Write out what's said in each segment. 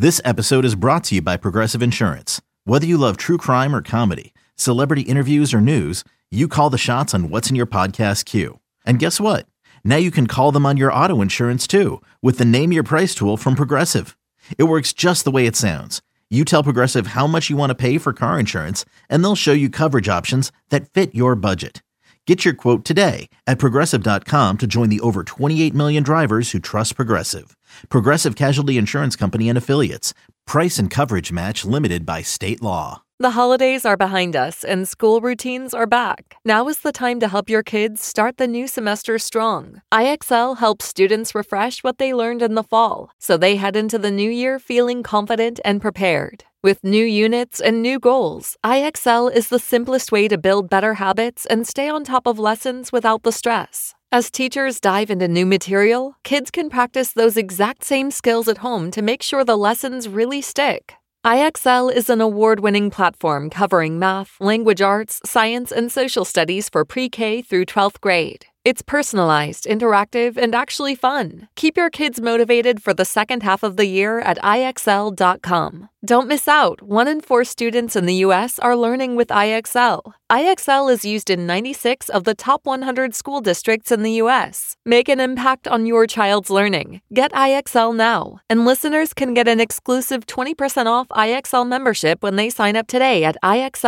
This episode is brought to you by Progressive Insurance. Whether you love true crime or comedy, celebrity interviews or news, you call the shots on what's in your podcast queue. And guess what? Now you can call them on your auto insurance too with the Name Your Price tool from Progressive. It works just the way it sounds. You tell Progressive how much you want to pay for car insurance, and they'll show you coverage options that fit your budget. Get your quote today at Progressive.com to join the over 28 million drivers who trust Progressive. Progressive Casualty Insurance Company and Affiliates. Price and coverage match limited by state law. The holidays are behind us and school routines are back. Now is the time to help your kids start the new semester strong. IXL helps students refresh what they learned in the fall, so they head into the new year feeling confident and prepared. With new units and new goals, IXL is the simplest way to build better habits and stay on top of lessons without the stress. As teachers dive into new material, kids can practice those exact same skills at home to make sure the lessons really stick. IXL is an award-winning platform covering math, language arts, science, and social studies for pre-K through 12th grade. It's personalized, interactive, and actually fun. Keep your kids motivated for the second half of the year at IXL.com. Don't miss out. 1 in 4 students in the U.S. are learning with IXL. IXL is used in 96 of the top 100 school districts in the U.S. Make an impact on your child's learning. Get IXL now. And listeners can get an exclusive 20% off IXL membership when they sign up today at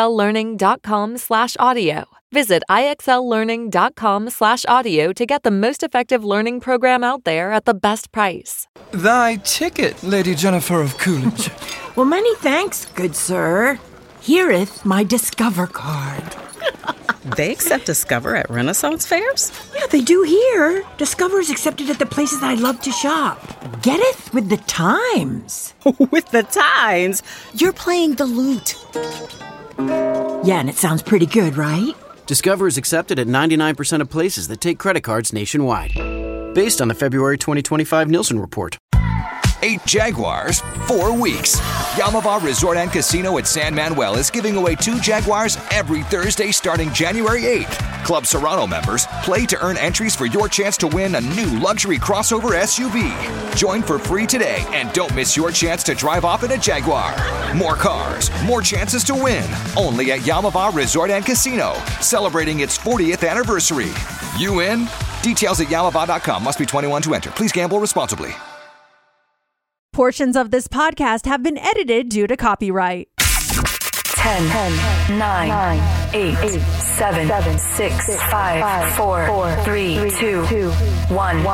IXLlearning.com/audio. Visit IXLlearning.com/audio to get the most effective learning program out there at the best price. Thy ticket, Lady Jennifer of Coolidge. Well, many thanks, good sir. Here'th my Discover card. They accept Discover at Renaissance fairs? Yeah, they do here. Discover is accepted at the places I love to shop. Getteth with the times. With the times? You're playing the lute. Yeah, and it sounds pretty good, right? Discover is accepted at 99% of places that take credit cards nationwide. Based on the February 2025 Nielsen report. 8 Jaguars, 4 weeks. Yamava Resort and Casino at San Manuel is giving away 2 Jaguars every Thursday starting January 8th. Club Serrano members, play to earn entries for your chance to win a new luxury crossover SUV. Join for free today and don't miss your chance to drive off in a Jaguar. More cars, more chances to win. Only at Yamava Resort and Casino, celebrating its 40th anniversary. You in? Details at yamava.com. Must be 21 to enter. Please gamble responsibly. Portions of this podcast have been edited due to copyright. 10, 9, 8, 7, 6, 5, 4, 3, 2, 1.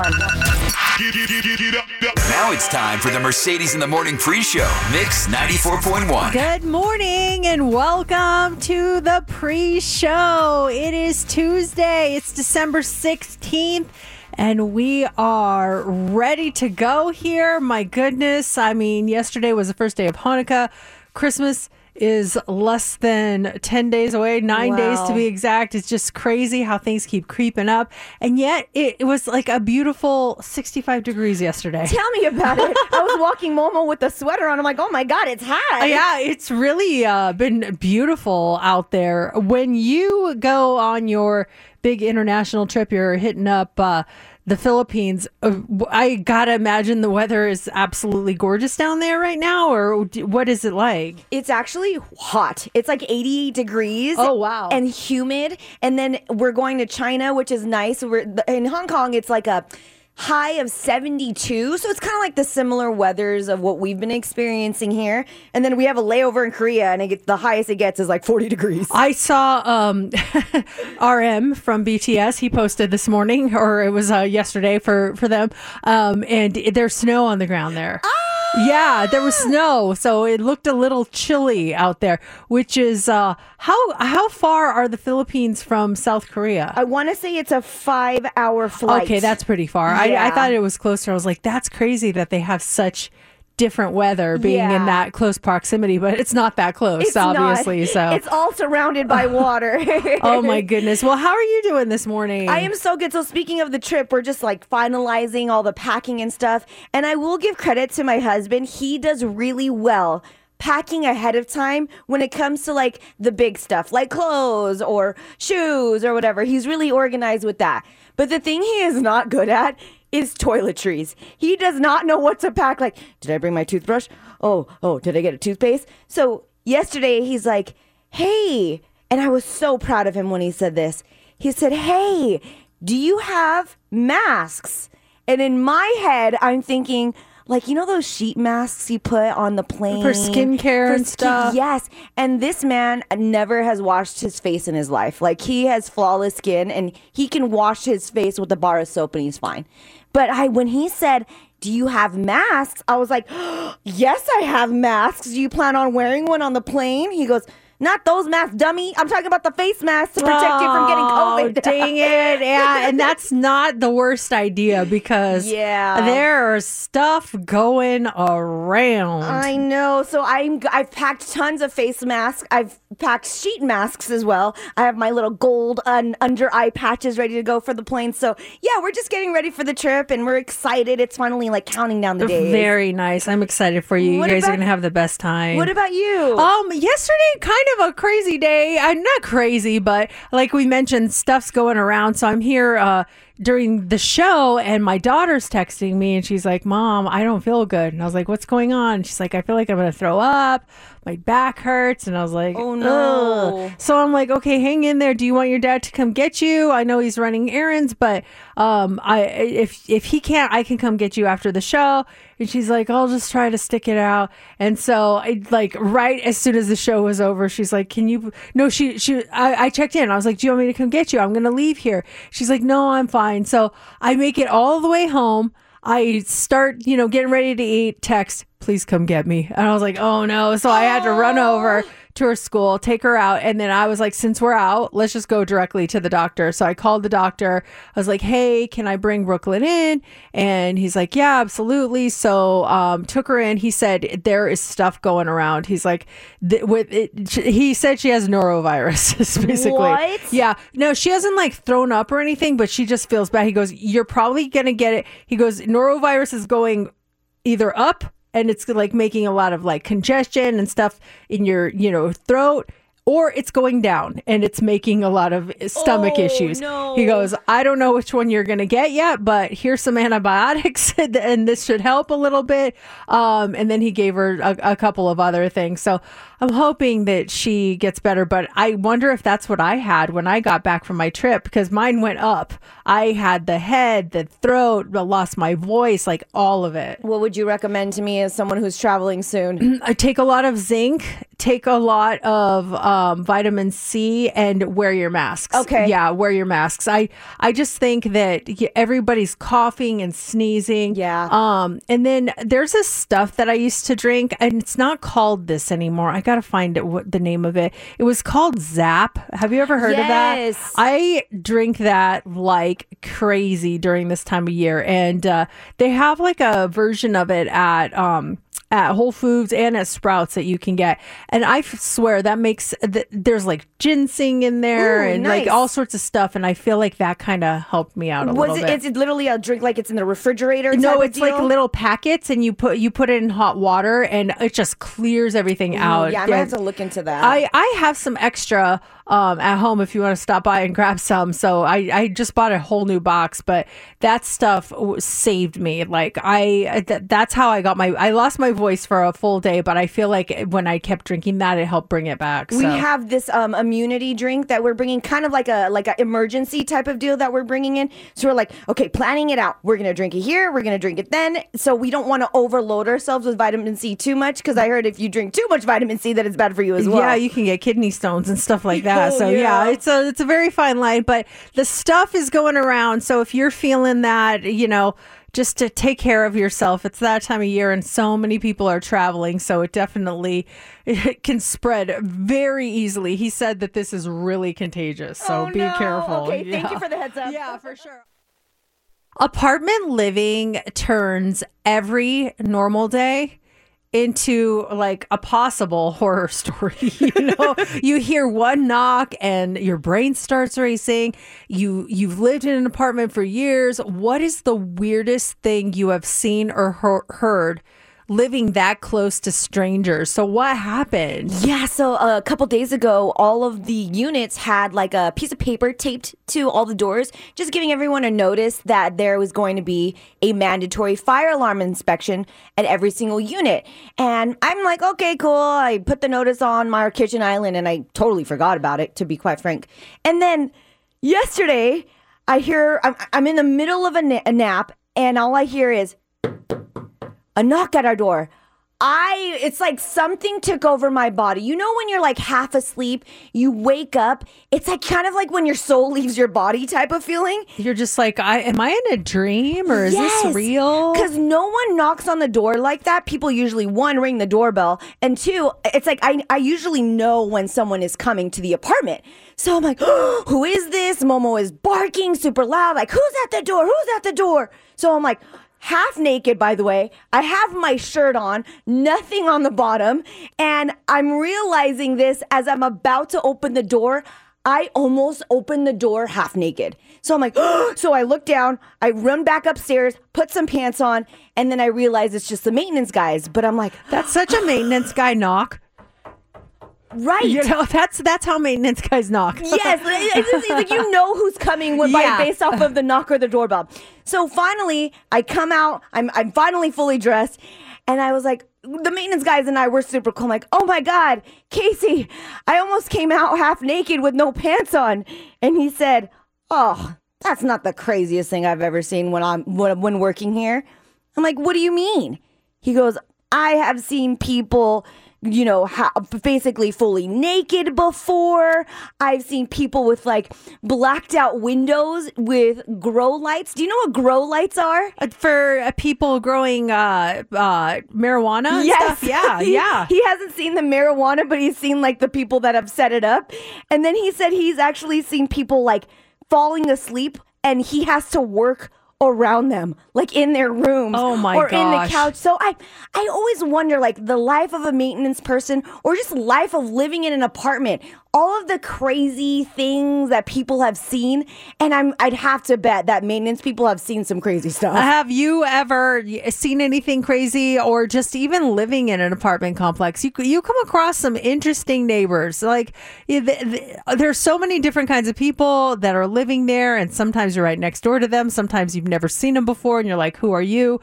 Now it's time for the Mercedes in the Morning pre-show. Mix 94.1. Good morning and welcome to the pre-show. It is Tuesday. It's December 16th. And we are ready to go here. My goodness. I mean, yesterday was the first day of Hanukkah. Christmas is less than 10 days away, 9 days to be exact. It's just crazy how things keep creeping up. And yet it was like a beautiful 65 degrees yesterday. Tell me about it. I was walking Momo with a sweater on. I'm like, oh my God, it's hot. Yeah, it's really been beautiful out there. When you go on your big international trip, you're hitting up the Philippines. I gotta imagine the weather is absolutely gorgeous down there right now, or what is it like? It's actually hot. It's like 80 degrees. Oh, wow. And humid. And then we're going to China, which is nice. In Hong Kong, it's like a high of 72. So it's kind of like the similar weathers of what we've been experiencing here. And then we have a layover in Korea, and the highest it gets is like 40 degrees. I saw RM from BTS. He posted this morning, or it was yesterday for them. And there's snow on the ground there. Yeah, there was snow, so it looked a little chilly out there, which is how far are the Philippines from South Korea? I want to say it's a 5-hour flight. Okay, that's pretty far. Yeah. I thought it was closer. I was like, that's crazy that they have such different weather being in that close proximity, but it's not that close, it's obviously. Not. So it's all surrounded by water. Oh my goodness. Well, how are you doing this morning? I am so good. So speaking of the trip, we're just like finalizing all the packing and stuff. And I will give credit to my husband. He does really well packing ahead of time when it comes to like the big stuff, like clothes or shoes or whatever. He's really organized with that. But the thing he is not good at is toiletries. He does not know what to pack. Like, did I bring my toothbrush? oh, did I get a toothpaste? So yesterday he's like, hey, and I was so proud of him when he said this. He said, hey, do you have masks? And in my head, I'm thinking, like, you know those sheet masks you put on the plane? For skincare and stuff? Yes. And this man never has washed his face in his life. Like, he has flawless skin, and he can wash his face with a bar of soap, and he's fine. But when he said, do you have masks? I was like, yes, I have masks. Do you plan on wearing one on the plane? He goes, not those masks, dummy. I'm talking about the face masks to protect you from getting COVID. Dang it. Yeah, and that's not the worst idea because there's stuff going around. I know. So I've packed tons of face masks. I've packed sheet masks as well. I have my little gold under eye patches ready to go for the plane. So yeah, we're just getting ready for the trip and we're excited. It's finally like counting down the days. Very nice. I'm excited for you. You guys are going to have the best time. What about you? Yesterday, kind of a crazy day. Not crazy, but like we mentioned, stuff's going around. So I'm here during the show and my daughter's texting me and she's like, Mom, I don't feel good. And I was like, what's going on? And she's like, I feel like I'm going to throw up. My back hurts. And I was like, oh no. Ugh. So I'm like, okay, hang in there. Do you want your dad to come get you? I know he's running errands, but if he can't, I can come get you after the show. And she's like, I'll just try to stick it out. And so right as soon as the show was over, she's like, can you, no, I checked in. I was like, do you want me to come get you? I'm going to leave here. She's like, no, I'm fine. So I make it all the way home. I start, getting ready to eat, text, please come get me. And I was like, oh no. So I had to run over to her school, take her out. And then I was like, since we're out, let's just go directly to the doctor. So I called the doctor. I was like, hey, can I bring Brooklyn in? And he's like, yeah, absolutely. So took her in. He said, there is stuff going around. He's like, he said she has norovirus, basically. What? Yeah. No, she hasn't thrown up or anything, but she just feels bad. He goes, you're probably going to get it. He goes, norovirus is going either up and it's making a lot of congestion and stuff in your, throat, or it's going down and it's making a lot of stomach issues. No. He goes, I don't know which one you're going to get yet, but here's some antibiotics and this should help a little bit. And then he gave her a couple of other things. So I'm hoping that she gets better, but I wonder if that's what I had when I got back from my trip because mine went up. I had the head, the throat, lost my voice, all of it. What would you recommend to me as someone who's traveling soon? I take a lot of zinc, take a lot of vitamin C, and wear your masks. Okay. Yeah, wear your masks. I just think that everybody's coughing and sneezing. Yeah. And then there's this stuff that I used to drink, and it's not called this anymore. I got to find it, what the name of it. It was called Zap. Have you ever heard of that? Yes. I drink that like crazy during this time of year. And they have a version of it at Whole Foods and at Sprouts that you can get. And I swear that makes, there's ginseng in there. Ooh, and nice. all sorts of stuff. And I feel like that kind of helped me out a little bit. Is it literally a drink it's in the refrigerator? No, type of it's deal? little packets and you put it in hot water and it just clears everything out. Yeah, I might have to look into that. I have some extra at home if you want to stop by and grab some. So I just bought a whole new box, but that stuff saved me. That's how I lost my voice for a full day, but I feel like when I kept drinking that, it helped bring it back. We have this immunity drink that we're bringing, kind of like a emergency type of deal that we're bringing in. So we're like, okay, planning it out. We're going to drink it here. We're going to drink it then. So we don't want to overload ourselves with vitamin C too much because I heard if you drink too much vitamin C that it's bad for you as well. Yeah, you can get kidney stones and stuff like that. So yeah, it's a very fine line, but the stuff is going around. So if you're feeling that, just to take care of yourself. It's that time of year and so many people are traveling. So it can spread very easily. He said that this is really contagious. So be careful. Okay, thank you for the heads up. Yeah, for sure. Apartment living turns every normal day into a possible horror story. You hear one knock and your brain starts racing. You've lived in an apartment for years. What is the weirdest thing you have seen or heard living that close to strangers. So what happened? Yeah, so a couple days ago, all of the units had like a piece of paper taped to all the doors, just giving everyone a notice that there was going to be a mandatory fire alarm inspection at every single unit. And I'm like, okay, cool. I put the notice on my kitchen island and I totally forgot about it, to be quite frank. And then yesterday, I hear I'm in the middle of a nap, and all I hear is a knock at our door. It's like something took over my body. You know when you're like half asleep, you wake up, it's like kind of like when your soul leaves your body type of feeling. You're just like, am I in a dream or is this real? Because no one knocks on the door like that. People usually, one, ring the doorbell, and two, it's like I usually know when someone is coming to the apartment. So I'm like, oh, who is this? Momo is barking super loud, like, who's at the door? Who's at the door? So I'm like, half naked, by the way. I have my shirt on, nothing on the bottom. And I'm realizing this as I'm about to open the door. I almost opened the door half naked. So I'm like, oh. So I look down, I run back upstairs, put some pants on, and then I realize it's just the maintenance guys. But I'm like, that's such a maintenance guy knock. Right. You know, that's how maintenance guys knock. Yes. It's like you know who's coming based off of the knock or the doorbell. So finally, I come out. I'm finally fully dressed. And I was like, the maintenance guys and I were super cool. I'm like, oh my God, Casey, I almost came out half naked with no pants on. And he said, oh, that's not the craziest thing I've ever seen when working here. I'm like, what do you mean? He goes, I have seen people, you know, basically fully naked before. I've seen people with like blacked out windows with grow lights. Do you know what grow lights are? For people growing marijuana? Yes. Stuff? Yeah. He hasn't seen the marijuana, but he's seen like the people that have set it up. And then he said he's actually seen people like falling asleep and he has to work around them, like in their rooms in the couch. So I always wonder, like, the life of a maintenance person or just life of living in an apartment, all of the crazy things that people have seen. And I'd have to bet that maintenance people have seen some crazy stuff. Have you ever seen anything crazy, or just even living in an apartment complex? You come across some interesting neighbors. Like there's so many different kinds of people that are living there, and sometimes you're right next door to them. Sometimes you've never seen them before and you're like, who are you?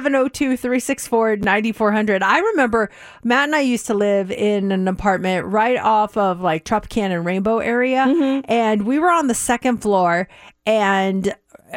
702-364-9400. I remember Matt and I used to live in an apartment right off of like Tropicana and Rainbow area. Mm-hmm. And we were on the second floor, and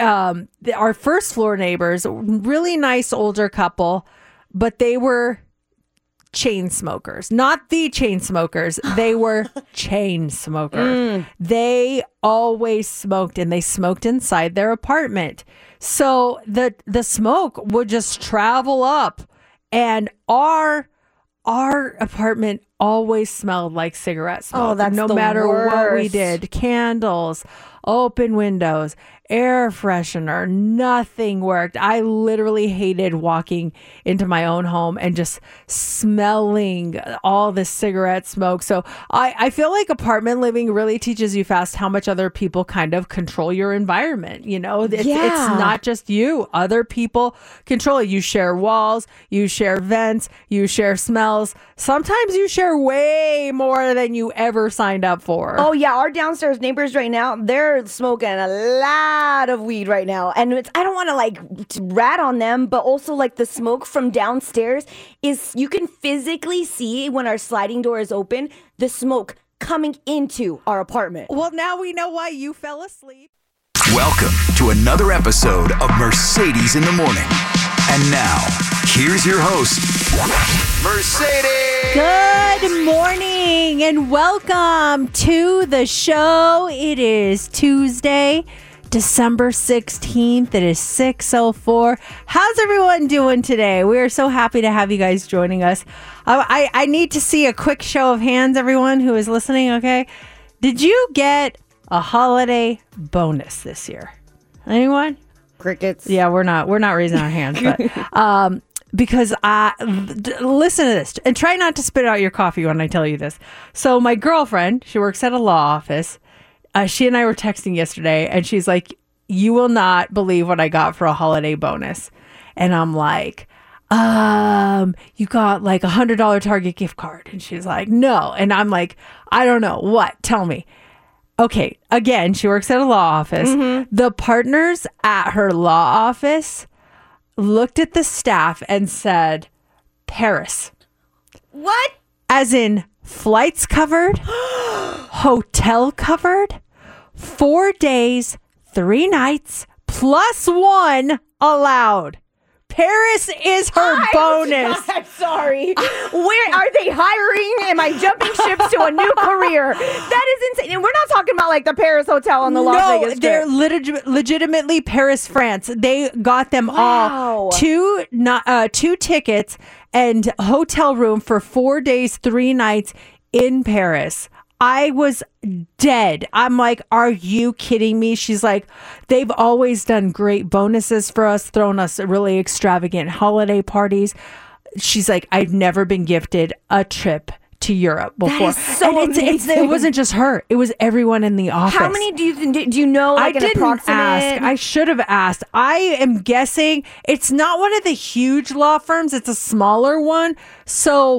our first floor neighbors, really nice older couple, but they were chain smokers. Not the chain smokers. They were chain smokers. They always smoked, and they smoked inside their apartment. So the smoke would just travel up, and our apartment always smelled like cigarette smoke. Oh, that's no the matter worst. what we did. Candles, open windows, air freshener, nothing worked. I literally hated walking into my own home and just smelling all the cigarette smoke. So I feel like apartment living really teaches you fast how much other people kind of control your environment. You know, it's not just you. Other people control it. You share walls, you share vents, you share smells. Sometimes you share way more than you ever signed up for. Oh yeah, our downstairs neighbors right now, they're smoking a lot of weed right now. And I don't want to like rat on them, but also like the smoke from downstairs is, you can physically see when our sliding door is open, the smoke coming into our apartment. Well, now we know why you fell asleep. Welcome to another episode of Mercedes in the Morning. And now, here's your host, Mercedes. Good morning and welcome to the show. It is Tuesday, December 16th. It is 6:04. How's everyone doing today? We are so happy to have you guys joining us. I need to see a quick show of hands, everyone who is listening, okay? Did you get a holiday bonus this year? Anyone? Crickets. Yeah, we're not raising our hands, but because listen to this and try not to spit out your coffee when I tell you this. So my girlfriend, she works at a law office. She and I were texting yesterday, and she's like, "You will not believe what I got for a holiday bonus." And I'm like, you got like $100 Target gift card. And she's like, no. And I'm like, I don't know. What? Tell me. Okay. Again, she works at a law office. The partners at her law office looked at the staff and said, Paris. What? As in flights covered, hotel covered, 4 days, 3 nights, +1 allowed. Paris is her bonus. I'm sorry. Where are they hiring? Am I jumping ships to a new career? That is insane. And we're not talking about like the Paris Hotel on the Las Vegas Strip. They're legitimately Paris, France. They got them all 2 tickets and hotel room for 4 days, 3 nights in Paris. I was dead. I'm like, are you kidding me? She's like, they've always done great bonuses for us, thrown us really extravagant holiday parties. She's like, I've never been gifted a trip to Europe before. That is so amazing. It wasn't just her. It was everyone in the office. How many do you know? Like I didn't ask. I should have asked. I am guessing it's not one of the huge law firms. It's a smaller one. So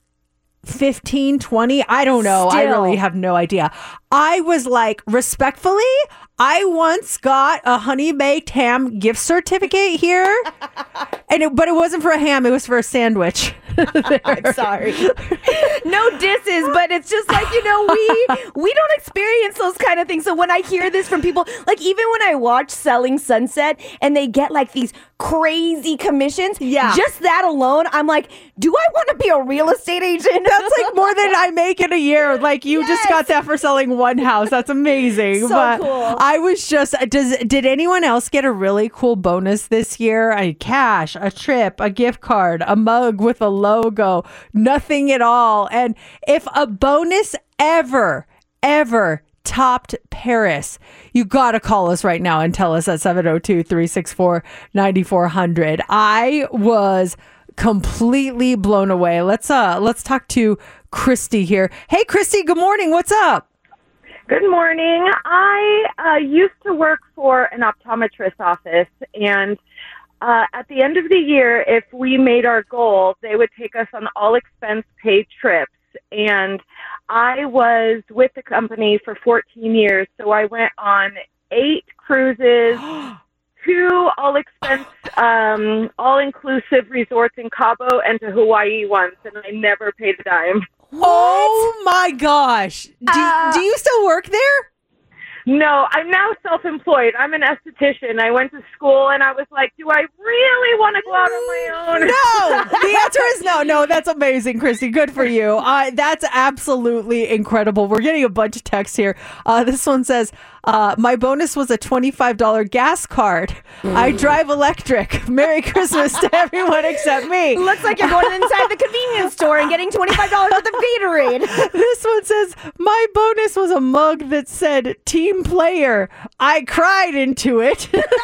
15, 20, I don't know. I really have no idea. I was like, respectfully, I once got a honey baked ham gift certificate here, but it wasn't for a ham, it was for a sandwich. I'm sorry. No disses, but it's just like, we don't experience those kind of things. So when I hear this from people, like even when I watch Selling Sunset and they get like these crazy commissions, just that alone, I'm like, do I want to be a real estate agent? That's like more than I make in a year. Like you just got that for selling one house. That's amazing. So cool. I was just, did anyone else get a really cool bonus this year? Cash, a trip, a gift card, a mug with a logo, nothing at all. And if a bonus ever topped Paris, you got to call us right now and tell us at 702-364-9400. I was completely blown away. Let's talk to Christy here. Hey, Christy, good morning. What's up? Good morning. I used to work for an optometrist office, and at the end of the year, if we made our goal, they would take us on all expense paid trips. And I was with the company for 14 years, so I went on 8 cruises, 2 all-expense, all-inclusive resorts in Cabo, and to Hawaii once, and I never paid a dime. Oh my gosh. Do you still work there? No, I'm now self-employed. I'm an esthetician. I went to school and I was like, do I really want to go out on my own? No, the answer is no. No, that's amazing, Christy. Good for you. That's absolutely incredible. We're getting a bunch of texts here. This one says, my bonus was a $25 gas card. I drive electric. Merry Christmas to everyone except me. Looks like you're going inside the convenience store and getting $25 worth of Gatorade. This one says, my bonus was a mug that said team player. I cried into it.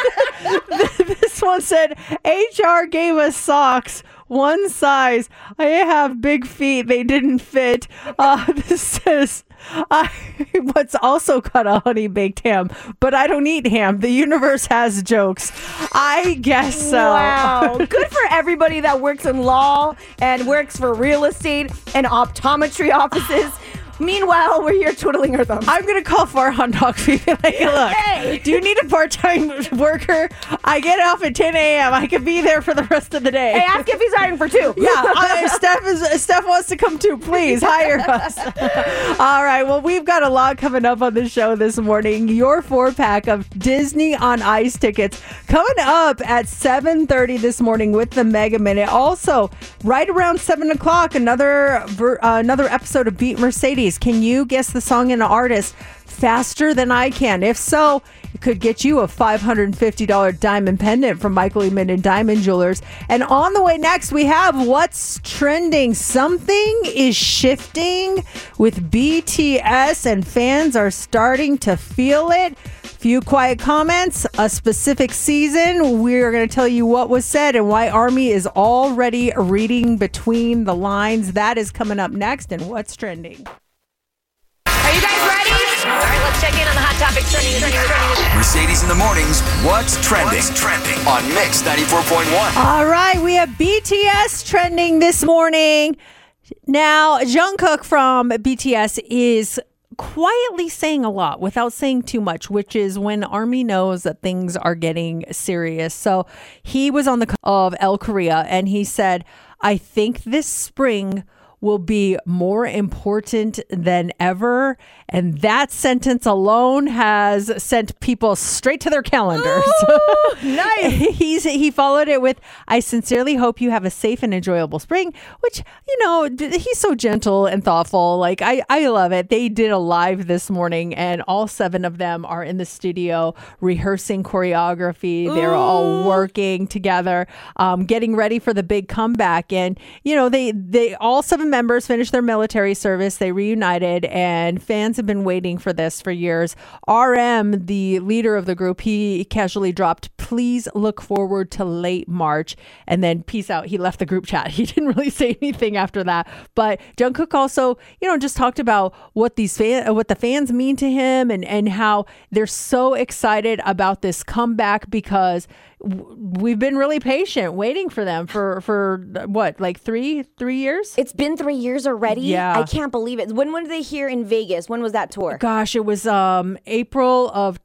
This one said, HR gave us socks. One size. I have big feet. They didn't fit. This says, what's also got a honey baked ham, but I don't eat ham. The universe has jokes. I guess so. Wow. Good for everybody that works in law and works for real estate and optometry offices. Meanwhile, we're here twiddling our thumbs. I'm going to call Farhan Naqvi. Like, look, hey, do you need a part-time worker? I get off at 10 a.m. I could be there for the rest of the day. Hey, ask if he's hiring for 2. Yeah, Steph wants to come too. Please hire us. All right, well, we've got a lot coming up on the show this morning. Your 4-pack of Disney on Ice tickets coming up at 7:30 this morning with the Mega Minute. Also, right around 7 o'clock, another episode of Beat Mercedes. Can you guess the song and artist faster than I can? If so, it could get you a $550 diamond pendant from Michael Lehman & Diamond Jewelers. And on the way next, we have What's Trending. Something is shifting with BTS, and fans are starting to feel it. Few quiet comments, a specific season. We're going to tell you what was said and why Army is already reading between the lines. That is coming up next in What's Trending. Are you guys ready? All right, let's check in on the hot topics trending. Mercedes in the mornings. What's trending? On Mix 94.1. All right, we have BTS trending this morning. Now, Jungkook from BTS is quietly saying a lot without saying too much, which is when ARMY knows that things are getting serious. So he was on the cover of Elle Korea and he said, I think this spring will be more important than ever. And that sentence alone has sent people straight to their calendars. Ooh, nice. He followed it with, I sincerely hope you have a safe and enjoyable spring, which, you know, he's so gentle and thoughtful. Like, I love it. They did a live this morning and all 7 of them are in the studio rehearsing choreography. They're all working together, getting ready for the big comeback. And, you know, they all 7 members finished their military service. They reunited and fans have been waiting for this for years. RM, the leader of the group, he casually dropped, please look forward to late March, and then peace out. He left the group chat. He didn't really say anything after that. But Jungkook also, you know, just talked about what the fans mean to him and how they're so excited about this comeback because we've been really patient waiting for them for what, like three years? It's been 3 years already. Yeah. I can't believe it. When were they here in Vegas? When was that tour? Gosh, it was April of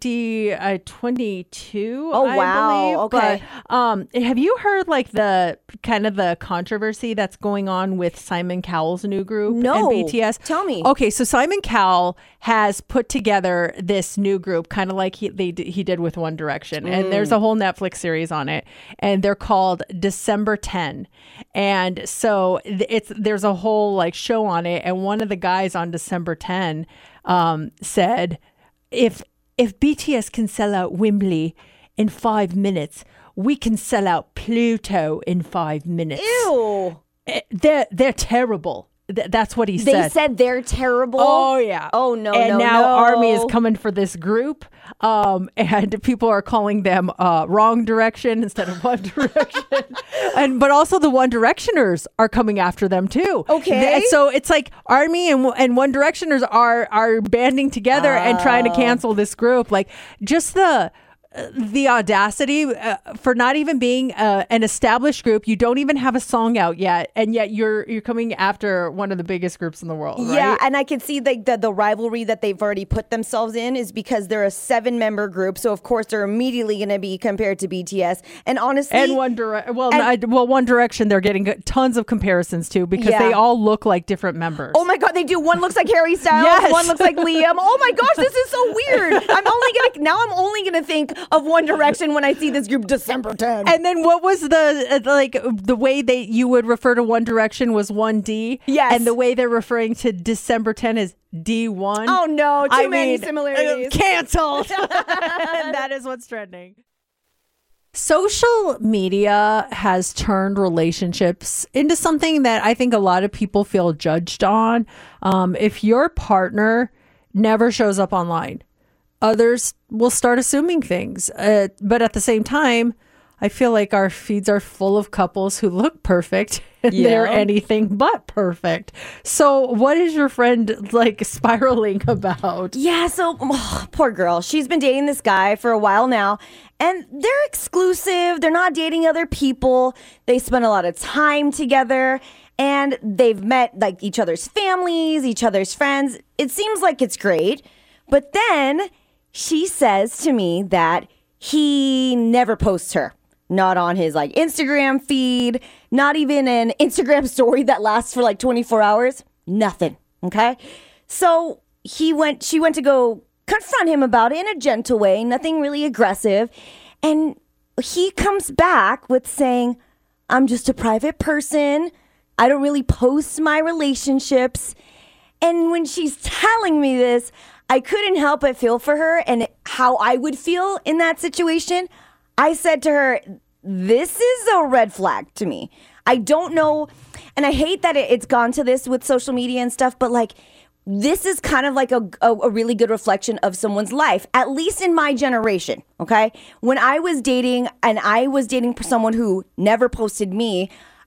2022. Oh, I wow. believe. Okay. But, have you heard like the kind of the controversy that's going on with Simon Cowell's new group No. and BTS? Tell me. Okay, so Simon Cowell has put together this new group, kind of like he did with One Direction, and there's a whole Netflix series on it, and they're called December 10. And so there's a whole like show on it, and one of the guys on December 10 said, if BTS can sell out Wembley in 5 minutes, we can sell out Pluto in 5 minutes. Ew. They're terrible. That's what he said. They said they're terrible? Oh, yeah. Oh, no, and no, now no. ARMY is coming for this group, and people are calling them Wrong Direction instead of One Direction. But also the One Directioners are coming after them, too. Okay. So it's like ARMY and One Directioners are banding together and trying to cancel this group. Like, just the audacity for not even being an established group. You don't even have a song out yet, and yet you're coming after one of the biggest groups in the world, right? Yeah, and I can see the rivalry that they've already put themselves in is because they're a 7-member group, so of course they're immediately going to be compared to BTS. And honestly, and One Direction, they're getting tons of comparisons to because they all look like different members. Oh my God, they do. One looks like Harry Styles, Yes. one looks like Liam. Oh my gosh, this is so weird. I'm only gonna think of One Direction when I see this group December 10. And then what was the way you would refer to One Direction was 1D? Yes. And the way they're referring to December 10 is D1. Oh no, too many similarities. Canceled. That is what's trending. Social media has turned relationships into something that I think a lot of people feel judged on. If your partner never shows up online, others will start assuming things. But at the same time, I feel like our feeds are full of couples who look perfect and they're anything but perfect. So what is your friend like spiraling about? Yeah, so poor girl. She's been dating this guy for a while now, and they're exclusive. They're not dating other people. They spend a lot of time together, and they've met like each other's families, each other's friends. It seems like it's great. But then she says to me that he never posts her. Not on his like Instagram feed, not even an Instagram story that lasts for like 24 hours. Nothing. Okay. So she went to go confront him about it in a gentle way, nothing really aggressive. And he comes back with saying, I'm just a private person. I don't really post my relationships. And when she's telling me this, I couldn't help but feel for her and how I would feel in that situation. I said to her, this is a red flag to me. I don't know. And I hate that it's gone to this with social media and stuff, but like, this is kind of like a really good reflection of someone's life, at least in my generation. Okay. When I was dating and I was dating someone who never posted me,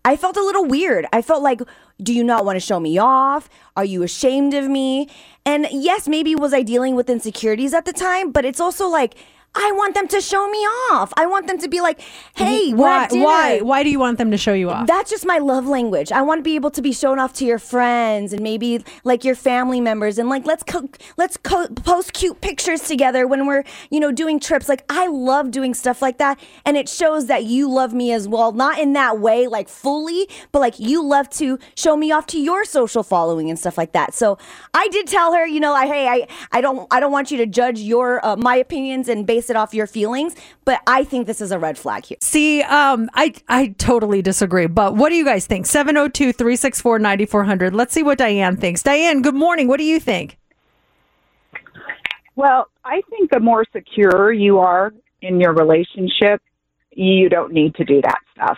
I felt a little weird. I felt like, do you not want to show me off? Are you ashamed of me? And yes, maybe was I dealing with insecurities at the time, but it's also like, I want them to show me off. I want them to be like, hey, why? Why? Why do you want them to show you off? That's just my love language. I want to be able to be shown off to your friends and maybe like your family members, and like let's post cute pictures together when we're doing trips. Like I love doing stuff like that, and it shows that you love me as well. Not in that way, like fully, but like you love to show me off to your social following and stuff like that. So I did tell her, I don't want you to judge your my opinions and base it off your feelings, but I think this is a red flag here. See, I totally disagree, but what do you guys think? 702-364-9400. Let's see what Diane thinks. Diane, good morning. What do you think? Well, I think the more secure you are in your relationship, you don't need to do that stuff.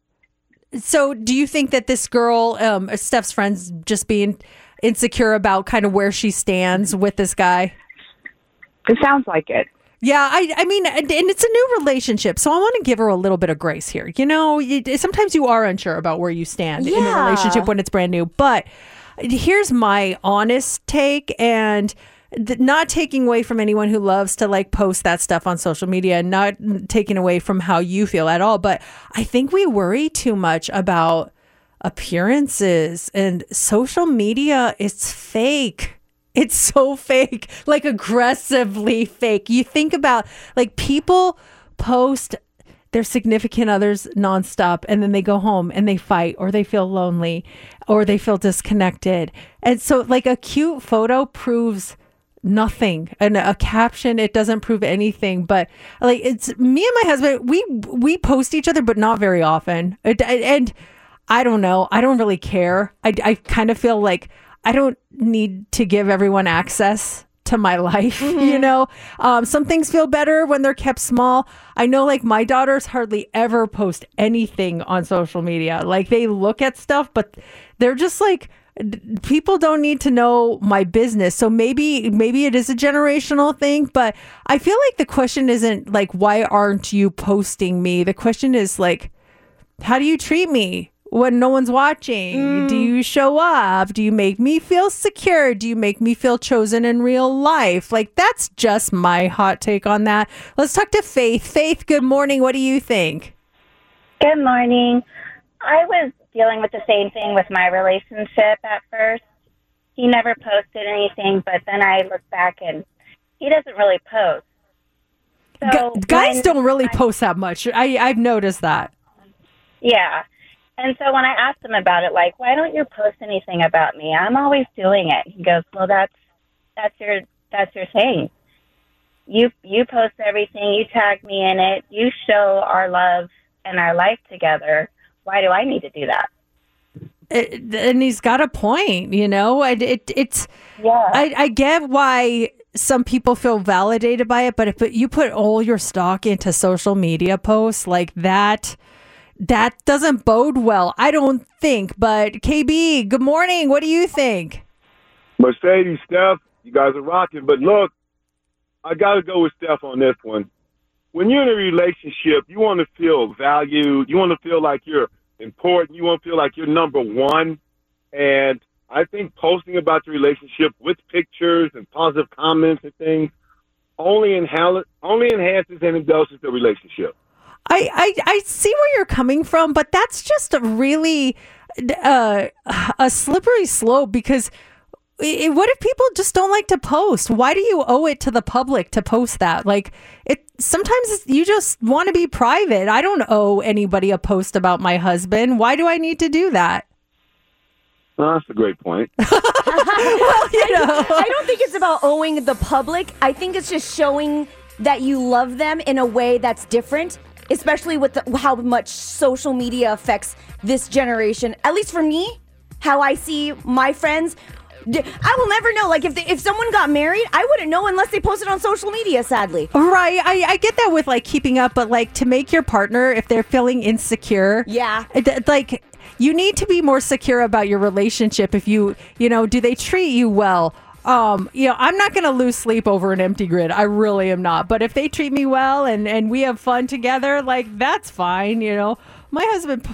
So do you think that this girl, Steph's friend's just being insecure about kind of where she stands with this guy? It sounds like it. Yeah, I mean, and it's a new relationship, so I want to give her a little bit of grace here. Sometimes you are unsure about where you stand in a relationship when it's brand new. But here's my honest take, and not taking away from anyone who loves to like post that stuff on social media, and not taking away from how you feel at all. But I think we worry too much about appearances, and social media is fake. It's so fake, like aggressively fake. You think about like people post their significant others nonstop, and then they go home and they fight, or they feel lonely, or they feel disconnected. And so like a cute photo proves nothing, and a caption, it doesn't prove anything. But like, it's me and my husband, we post each other, but not very often. And I don't know. I don't really care. I kind of feel like I don't need to give everyone access to my life. Some things feel better when they're kept small. I know like my daughters hardly ever post anything on social media. Like they look at stuff, but they're just like, people don't need to know my business. So maybe it is a generational thing, but I feel like the question isn't like, why aren't you posting me? The question is like, how do you treat me when no one's watching? Do you show up? Do you make me feel secure? Do you make me feel chosen in real life? Like, that's just my hot take on that. Let's talk to Faith. Faith, good morning. What do you think? Good morning. I was dealing with the same thing with my relationship at first. He never posted anything, but then I look back and he doesn't really post. So guys don't really post that much. I've noticed that. Yeah. And so when I asked him about it, like, why don't you post anything about me? I'm always doing it. He goes, well, that's your thing. You post everything. You tag me in it. You show our love and our life together. Why do I need to do that? And he's got a point, it's yeah. I get why some people feel validated by it, but if you put all your stock into social media posts like that doesn't bode well, I don't think. But KB, good morning. What do you think? Mercedes, Steph, you guys are rocking. But look, I got to go with Steph on this one. When you're in a relationship, you want to feel valued. You want to feel like you're important. You want to feel like you're number one. And I think posting about the relationship with pictures and positive comments and things only enhances and embellishes the relationship. I see where you're coming from, but that's just a really a slippery slope, because what if people just don't like to post? Why do you owe it to the public to post that? Like, sometimes you just want to be private. I don't owe anybody a post about my husband. Why do I need to do that? Well, that's a great point. I don't think it's about owing the public. I think it's just showing that you love them in a way that's different, especially with how much social media affects this generation. At least for me, how I see my friends, I will never know. Like, if someone got married, I wouldn't know unless they posted on social media, sadly. Right. I get that with, like, keeping up, but, like, to make your partner, if they're feeling insecure. Yeah. Like, you need to be more secure about your relationship. If do they treat you well? I'm not going to lose sleep over an empty grid. I really am not. But if they treat me well and we have fun together, like, that's fine. My husband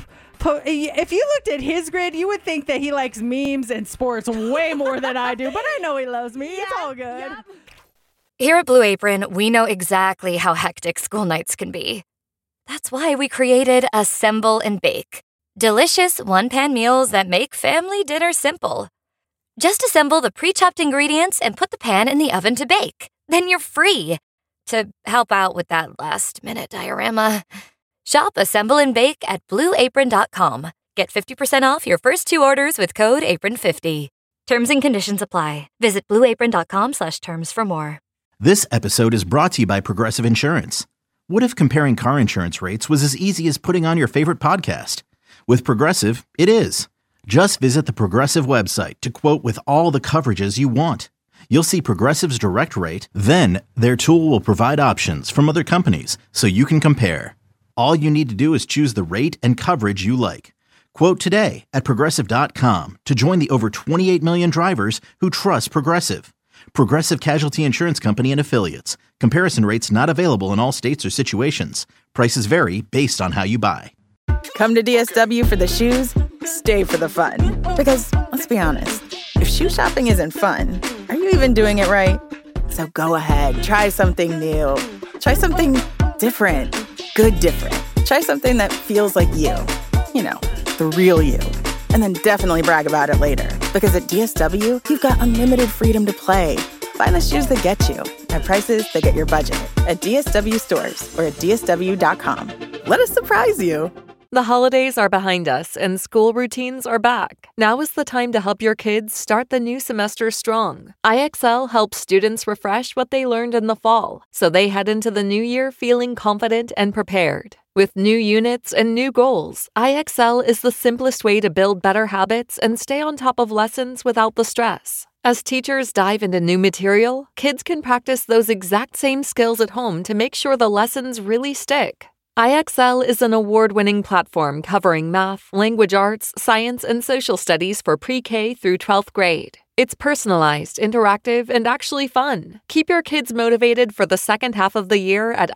if you looked at his grid, you would think that he likes memes and sports way more than I do, but I know he loves me. It's all good. Yep. Here at Blue Apron, we know exactly how hectic school nights can be. That's why we created Assemble and Bake. Delicious one-pan meals that make family dinner simple. Just assemble the pre-chopped ingredients and put the pan in the oven to bake. Then you're free to help out with that last-minute diorama. Shop Assemble and Bake at BlueApron.com. Get 50% off your first 2 orders with code APRON50. Terms and conditions apply. Visit BlueApron.com/terms for more. This episode is brought to you by Progressive Insurance. What if comparing car insurance rates was as easy as putting on your favorite podcast? With Progressive, it is. Just visit the Progressive website to quote with all the coverages you want. You'll see Progressive's direct rate, then their tool will provide options from other companies so you can compare. All you need to do is choose the rate and coverage you like. Quote today at Progressive.com to join the over 28 million drivers who trust Progressive. Progressive Casualty Insurance Company and Affiliates. Comparison rates not available in all states or situations. Prices vary based on how you buy. Come to DSW for the shoes, stay for the fun. Because, let's be honest, if shoe shopping isn't fun, are you even doing it right? So go ahead, try something new. Try something different. Good different. Try something that feels like you. You know, the real you. And then definitely brag about it later. Because at DSW, you've got unlimited freedom to play. Find the shoes that get you at prices that get your budget at DSW stores or at DSW.com. Let us surprise you. The holidays are behind us and school routines are back. Now is the time to help your kids start the new semester strong. IXL helps students refresh what they learned in the fall, so they head into the new year feeling confident and prepared. With new units and new goals, IXL is the simplest way to build better habits and stay on top of lessons without the stress. As teachers dive into new material, kids can practice those exact same skills at home to make sure the lessons really stick. IXL is an award-winning platform covering math, language arts, science, and social studies for pre-K through 12th grade. It's personalized, interactive, and actually fun. Keep your kids motivated for the second half of the year at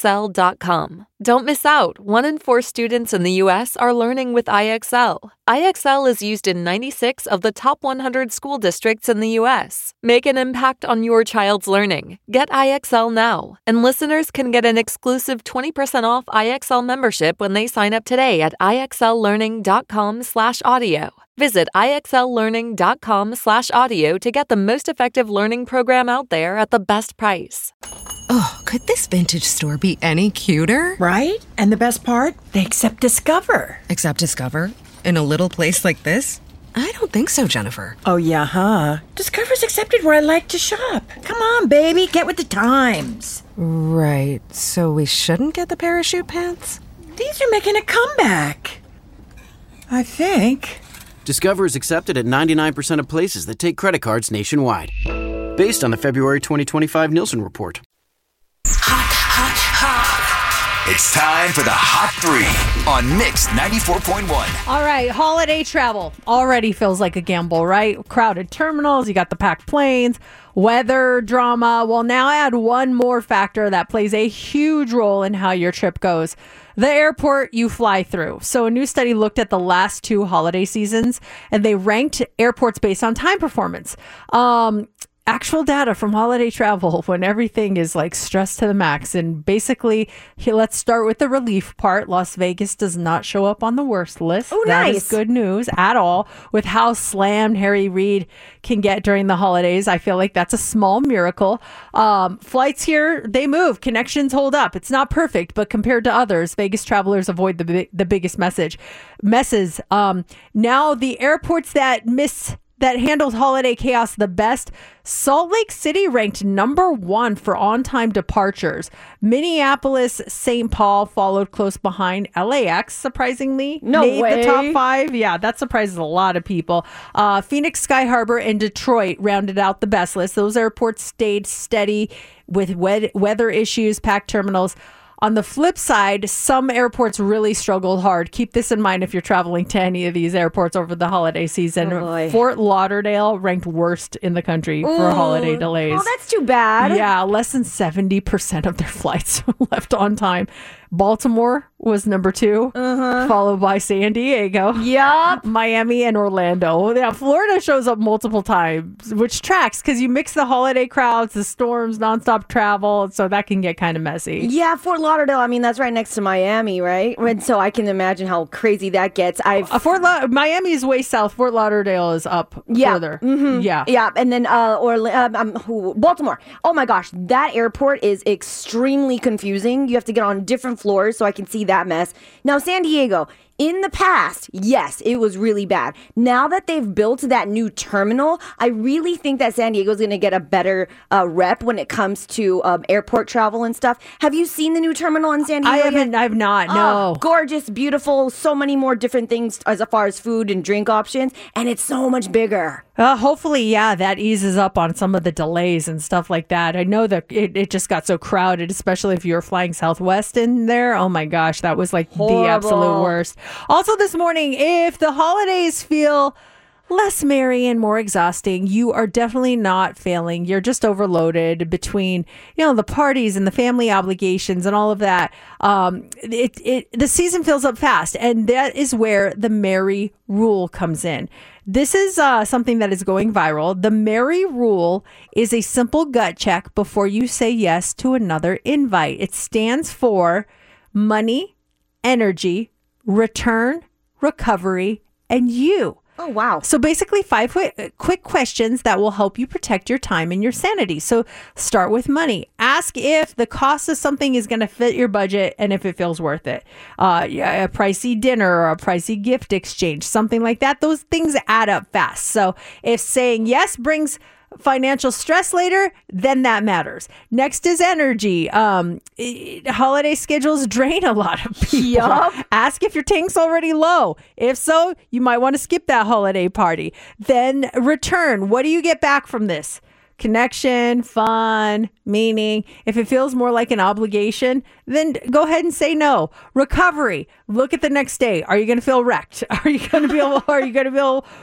IXL.com. Don't miss out. 1 in 4 students in the U.S. are learning with IXL. IXL is used in 96 of the top 100 school districts in the U.S. Make an impact on your child's learning. Get IXL now. And listeners can get an exclusive 20% off IXL membership when they sign up today at IXLlearning.com/audio. Visit IXLlearning.com/audio to get the most effective learning program out there at the best price. Oh, could this vintage store be any cuter? Right? And the best part? They accept Discover. Accept Discover? In a little place like this? I don't think so, Jennifer. Oh, yeah, huh? Discover's accepted where I like to shop. Come on, baby, get with the times. Right, so we shouldn't get the parachute pants? These are making a comeback. I think. Discover is accepted at 99% of places that take credit cards nationwide. Based on the February 2025 Nielsen report. It's time for the Hot 3 on Mix 94.1. All right, holiday travel already feels like a gamble, right? Crowded terminals, you got the packed planes, weather drama. Well, now add one more factor that plays a huge role in how your trip goes. The airport you fly through. So a new study looked at the last 2 holiday seasons, and they ranked airports based on time performance. Actual data from holiday travel when everything is like stressed to the max. And basically, let's start with the relief part. Las Vegas does not show up on the worst list. Oh, That nice. is good news at all. With how slammed Harry Reid can get during the holidays, I feel like that's a small miracle. Flights here, they move. Connections hold up. It's not perfect, but compared to others, Vegas travelers avoid the biggest messes. Now the airports that handled holiday chaos the best, Salt Lake City ranked number 1 for on-time departures. Minneapolis, St. Paul followed close behind. LAX, surprisingly, made the top 5. Yeah, that surprises a lot of people. Phoenix, Sky Harbor, and Detroit rounded out the best list. Those airports stayed steady with weather issues, packed terminals. On the flip side, some airports really struggled hard. Keep this in mind if you're traveling to any of these airports over the holiday season. Fort Lauderdale ranked worst in the country for holiday delays. Oh, that's too bad. Yeah, less than 70% of their flights left on time. Baltimore was number 2, followed by San Diego. Yup. Miami and Orlando. Yeah, Florida shows up multiple times, which tracks because you mix the holiday crowds, the storms, nonstop travel, so that can get kind of messy. Yeah, Fort Lauderdale, I mean, that's right next to Miami, right? And so I can imagine how crazy that gets. Miami is way south. Fort Lauderdale is up further. Yeah. Yeah, and then Baltimore. Oh my gosh, that airport is extremely confusing. You have to get on different floors so I can see that mess. Now, San Diego. In the past, yes, it was really bad. Now that they've built that new terminal, I really think that San Diego is going to get a better rep when it comes to airport travel and stuff. Have you seen the new terminal in San Diego? I've not, no. Oh, gorgeous, beautiful, so many more different things as far as food and drink options, and it's so much bigger. Hopefully, yeah, that eases up on some of the delays and stuff like that. I know that it just got so crowded, especially if you were flying Southwest in there. Oh my gosh, that was like the absolute worst. Also this morning, if the holidays feel less merry and more exhausting, you are definitely not failing. You're just overloaded between, the parties and the family obligations and all of that. The season fills up fast, and that is where the Merry Rule comes in. This is something that is going viral. The Merry Rule is a simple gut check before you say yes to another invite. It stands for money, energy, return, recovery, and you. Oh, wow. So basically 5 quick questions that will help you protect your time and your sanity. So start with money. Ask if the cost of something is going to fit your budget and if it feels worth it. A pricey dinner or a pricey gift exchange, something like that. Those things add up fast. So if saying yes brings financial stress later, then that matters. Next is energy. Holiday schedules drain a lot of people. Yup. Ask if your tank's already low. If so, you might want to skip that holiday party. Then return. What do you get back from this? Connection, fun, meaning. If it feels more like an obligation, then go ahead and say no. Recovery. Look at the next day. Are you going to feel wrecked? Are you going to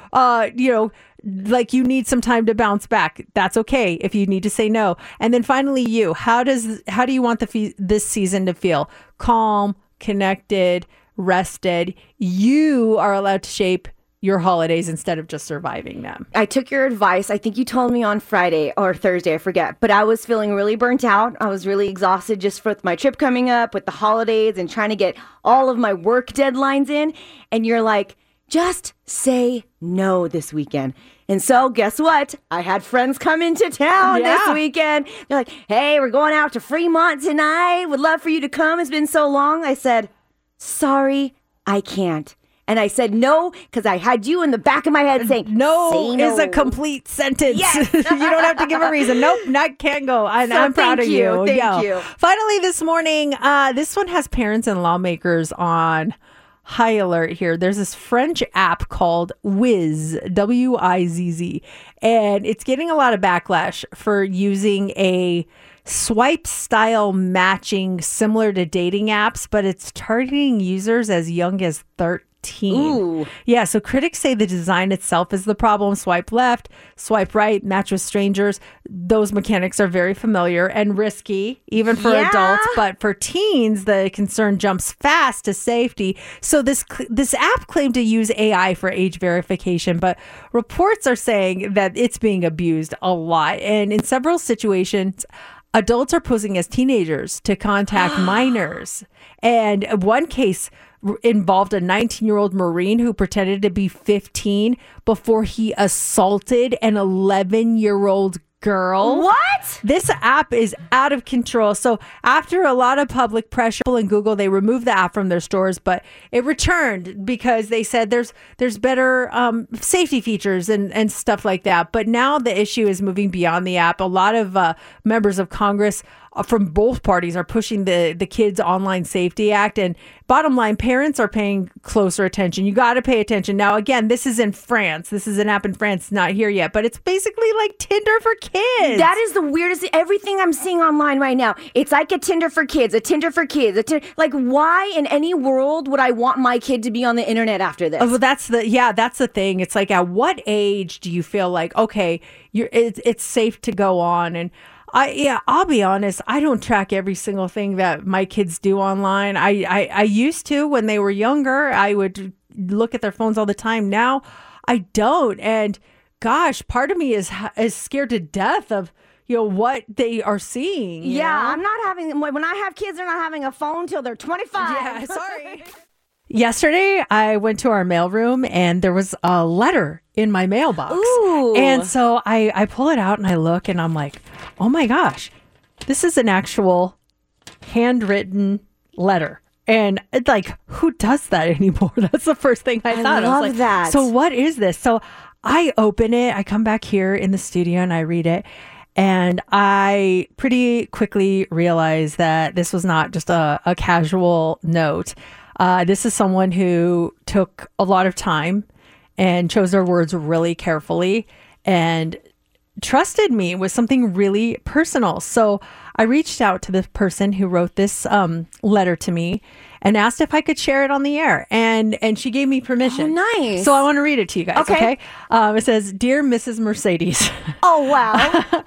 feel, like you need some time to bounce back? That's okay if you need to say no. And then finally, you. How do you want this season to feel? Calm, connected, rested. You are allowed to shape your holidays instead of just surviving them. I took your advice. I think you told me on Friday or Thursday, I forget. But I was feeling really burnt out. I was really exhausted just with my trip coming up, with the holidays and trying to get all of my work deadlines in. And you're like, just say no this weekend. And so guess what? I had friends come into town this weekend. They're like, hey, we're going out to Fremont tonight. Would love for you to come. It's been so long. I said, sorry, I can't. And I said no because I had you in the back of my head saying no is a complete sentence. Yes. You don't have to give a reason. Nope, can't go. I'm proud of you. Thank you. Finally, this morning, this one has parents and lawmakers on high alert here. There's this French app called Wizz, Wizz, and it's getting a lot of backlash for using a swipe style matching similar to dating apps, but it's targeting users as young as 13. Ooh. Yeah, so critics say the design itself is the problem. Swipe left, swipe right, match with strangers. Those mechanics are very familiar and risky, even for adults. But for teens, the concern jumps fast to safety. So this app claimed to use AI for age verification, but reports are saying that it's being abused a lot. And in several situations, adults are posing as teenagers to contact minors. And one case involved a 19-year-old Marine who pretended to be 15 before he assaulted an 11-year-old girl. What? This app is out of control. So after a lot of public pressure, Apple and Google, they removed the app from their stores, but it returned because they said there's better safety features and stuff like that. But now the issue is moving beyond the app. A lot of members of Congress from both parties are pushing the Kids Online Safety Act. And bottom line, parents are paying closer attention. You got to pay attention. Now, again, this is in France. This is an app in France. It's not here yet, but it's basically like Tinder for kids. That is the weirdest. Everything I'm seeing online right now, it's like a Tinder for kids, a Tinder for kids. Like, why in any world would I want my kid to be on the internet after this? Oh, well, that's the thing. It's like, at what age do you feel like, okay, it's safe to go on? And I'll be honest. I don't track every single thing that my kids do online. I used to when they were younger. I would look at their phones all the time. Now I don't. And gosh, part of me is scared to death of what they are seeing. I'm not having, when I have kids, they're not having a phone till they're 25. Yeah, sorry. Yesterday, I went to our mailroom and there was a letter in my mailbox. Ooh. And so I pull it out and I look and I'm like, oh my gosh, this is an actual handwritten letter. And it's like, who does that anymore? That's the first thing I thought. Love I was like, that. So what is this? So I open it. I come back here in the studio and I read it. And I pretty quickly realized that this was not just a casual note. This is someone who took a lot of time and chose their words really carefully and trusted me with something really personal. So I reached out to the person who wrote this letter to me and asked if I could share it on the air. And she gave me permission. Oh, nice. So I want to read it to you guys. Okay. It says, "Dear Mrs. Mercedes." Oh, wow.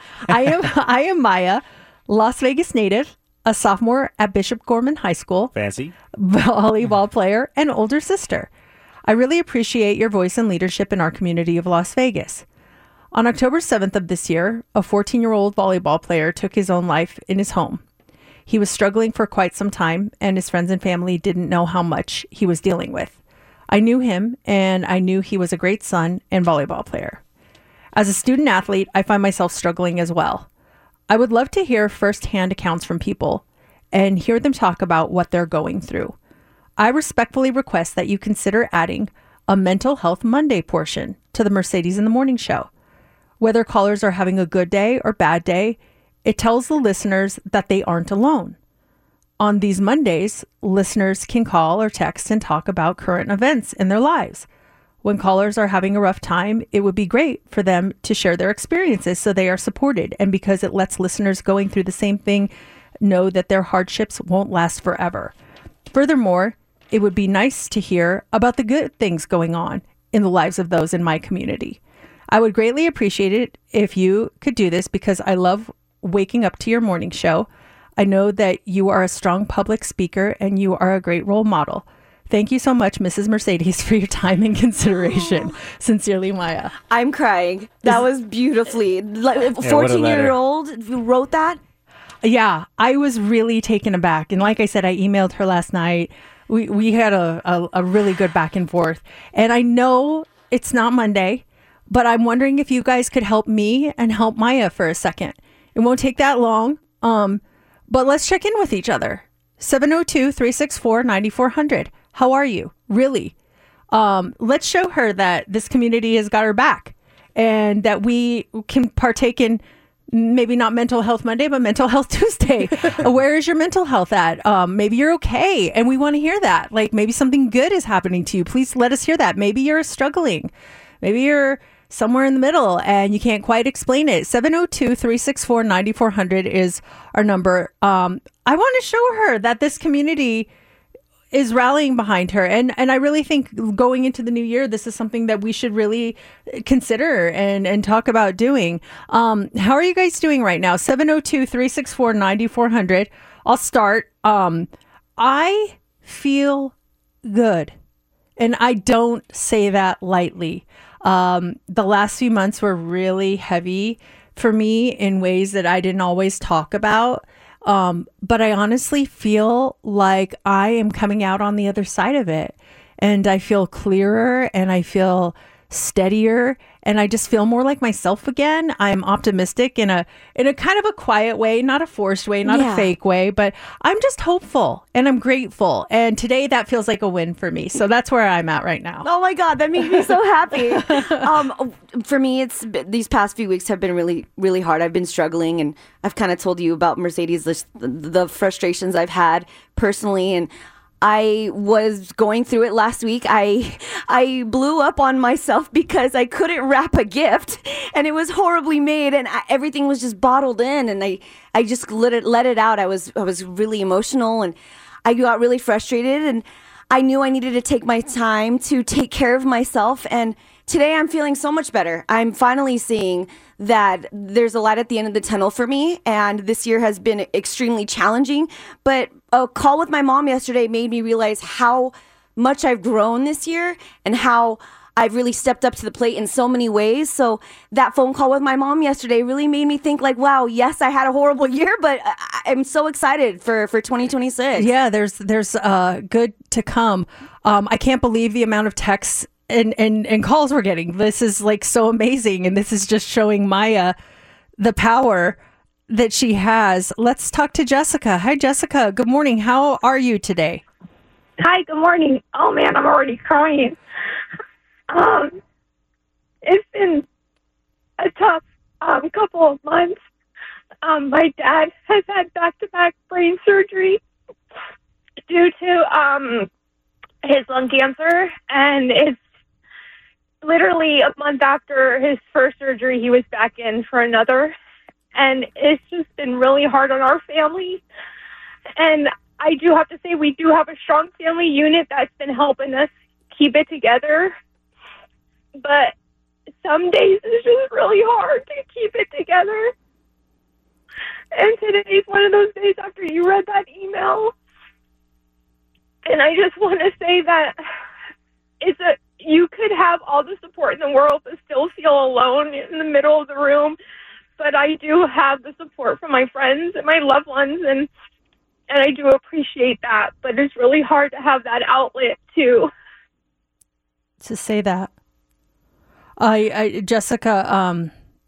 I am Maya, Las Vegas native, a sophomore at Bishop Gorman High School. Fancy. Volleyball player and older sister. I really appreciate your voice and leadership in our community of Las Vegas. On October 7th of this year, a 14-year-old volleyball player took his own life in his home. He was struggling for quite some time, and his friends and family didn't know how much he was dealing with. I knew him, and I knew he was a great son and volleyball player. As a student athlete, I find myself struggling as well. I would love to hear firsthand accounts from people and hear them talk about what they're going through. I respectfully request that you consider adding a Mental Health Monday portion to the Mercedes in the Morning show. Whether callers are having a good day or bad day, it tells the listeners that they aren't alone. On these Mondays, listeners can call or text and talk about current events in their lives. When callers are having a rough time, it would be great for them to share their experiences so they are supported, and because it lets listeners going through the same thing know that their hardships won't last forever. Furthermore, it would be nice to hear about the good things going on in the lives of those in my community. I would greatly appreciate it if you could do this because I love waking up to your morning show. I know that you are a strong public speaker and you are a great role model. Thank you so much, Mrs. Mercedes, for your time and consideration. Sincerely, Maya. I'm crying. That was beautifully. 14-year-old who wrote that? Yeah, I was really taken aback. And like I said, I emailed her last night. We had a really good back and forth. And I know it's not Monday, but I'm wondering if you guys could help me and help Maya for a second. It won't take that long. But let's check in with each other. 702-364-9400. How are you? Really? Let's show her that this community has got her back and that we can partake in maybe not Mental Health Monday, but Mental Health Tuesday. Where is your mental health at? Maybe you're okay. And we want to hear that. Like maybe something good is happening to you. Please let us hear that. Maybe you're struggling. Maybe you're somewhere in the middle and you can't quite explain it. 702-364-9400 is our number. I want to show her that this community is rallying behind her. And I really think going into the new year, this is something that we should really consider and talk about doing. How are you guys doing right now? 702-364-9400. I'll start. I feel good. And I don't say that lightly. The last few months were really heavy for me in ways that I didn't always talk about. But I honestly feel like I am coming out on the other side of it, and I feel clearer and I feel steadier and I just feel more like myself again. I'm optimistic in a kind of a quiet way, not a forced way, not a fake way, but I'm just hopeful and I'm grateful. And today that feels like a win for me. So that's where I'm at right now. Oh my God, that makes me so happy. For me, these past few weeks have been really, really hard. I've been struggling, and I've kind of told you about Mercedes, the frustrations I've had personally, and I was going through it last week. I blew up on myself because I couldn't wrap a gift, and it was horribly made, and everything was just bottled in, and I just let it out. I was really emotional, and I got really frustrated, and I knew I needed to take my time to take care of myself and today I'm feeling so much better. I'm finally seeing that there's a light at the end of the tunnel for me, and this year has been extremely challenging. But a call with my mom yesterday made me realize how much I've grown this year and how I've really stepped up to the plate in so many ways. So that phone call with my mom yesterday really made me think like, wow, yes, I had a horrible year, but I'm so excited for 2026. Yeah, there's good to come. I can't believe the amount of texts and calls we're getting. This is like so amazing. And this is just showing Maya the power that she has. Let's talk to Jessica. Hi, Jessica. Good morning. How are you today? Hi, good morning. Oh man, I'm already crying. It's been a tough couple of months. My dad has had back-to-back brain surgery due to his lung cancer, and it's literally a month after his first surgery, he was back in for another, and it's just been really hard on our family. And I do have to say, we do have a strong family unit that's been helping us keep it together. But some days it's just really hard to keep it together. And today's one of those days after you read that email. And I just want to say that you could have all the support in the world but still feel alone in the middle of the room. But I do have the support from my friends and my loved ones, and I do appreciate that. But it's really hard to have that outlet too. To say that. Jessica,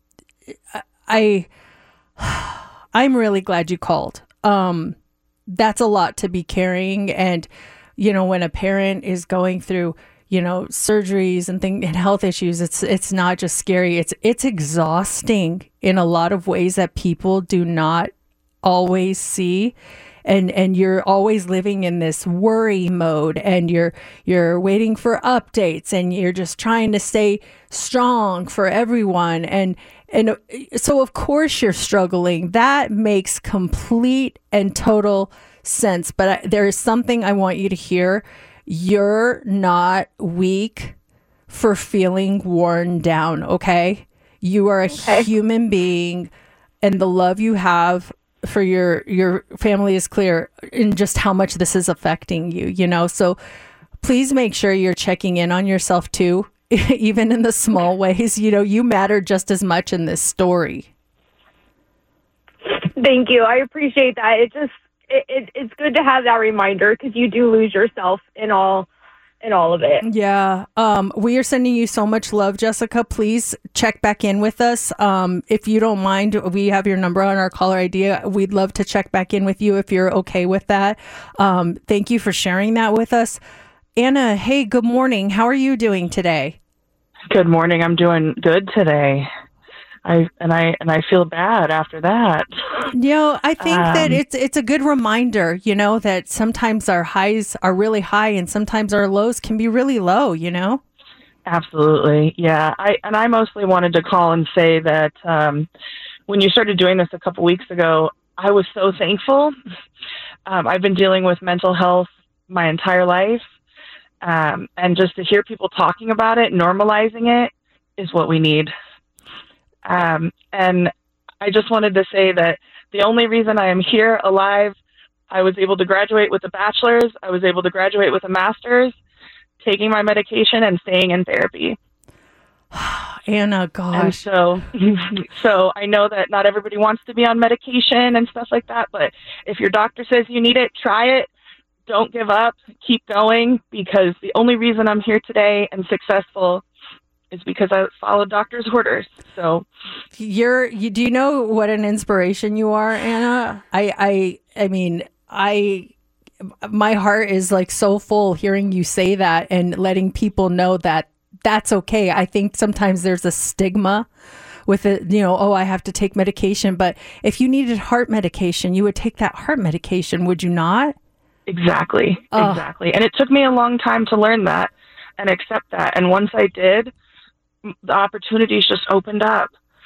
I'm really glad you called. That's a lot to be carrying. And, when a parent is going through, surgeries and health issues, it's not just scary. It's exhausting in a lot of ways that people do not always see. And you're always living in this worry mode, and you're waiting for updates, and you're just trying to stay strong for everyone. And so of course you're struggling. That makes complete and total sense. But there is something I want you to hear. You're not weak for feeling worn down. Okay. You are a human being, and the love you have for your family is clear in just how much this is affecting you, so please make sure you're checking in on yourself too, even in the small ways. You matter just as much in this story. Thank you. I appreciate that. It's good to have that reminder, because you do lose yourself in all of it. Yeah. We are sending you so much love, Jessica. Please check back in with us. If you don't mind, we have your number on our caller ID. We'd love to check back in with you if you're okay with that. Thank you for sharing that with us. Anna, hey, good morning. How are you doing today? Good morning. I'm doing good today. I feel bad after that. I think that it's a good reminder, that sometimes our highs are really high and sometimes our lows can be really low, Absolutely. Yeah. I mostly wanted to call and say that when you started doing this a couple weeks ago, I was so thankful. I've been dealing with mental health my entire life. And just to hear people talking about it, normalizing it, is what we need. And I just wanted to say that the only reason I am here alive, I was able to graduate with a bachelor's, I was able to graduate with a master's, taking my medication and staying in therapy. Anna, gosh. And so I know that not everybody wants to be on medication and stuff like that, but if your doctor says you need it, try it. Don't give up. Keep going, because the only reason I'm here today and successful is because I followed doctor's orders. So do you know what an inspiration you are, Anna? I mean, my heart is like so full hearing you say that and letting people know that that's okay. I think sometimes there's a stigma with it, I have to take medication. But if you needed heart medication, you would take that heart medication, would you not? Exactly. Exactly. And it took me a long time to learn that and accept that. And once I did, the opportunities just opened up.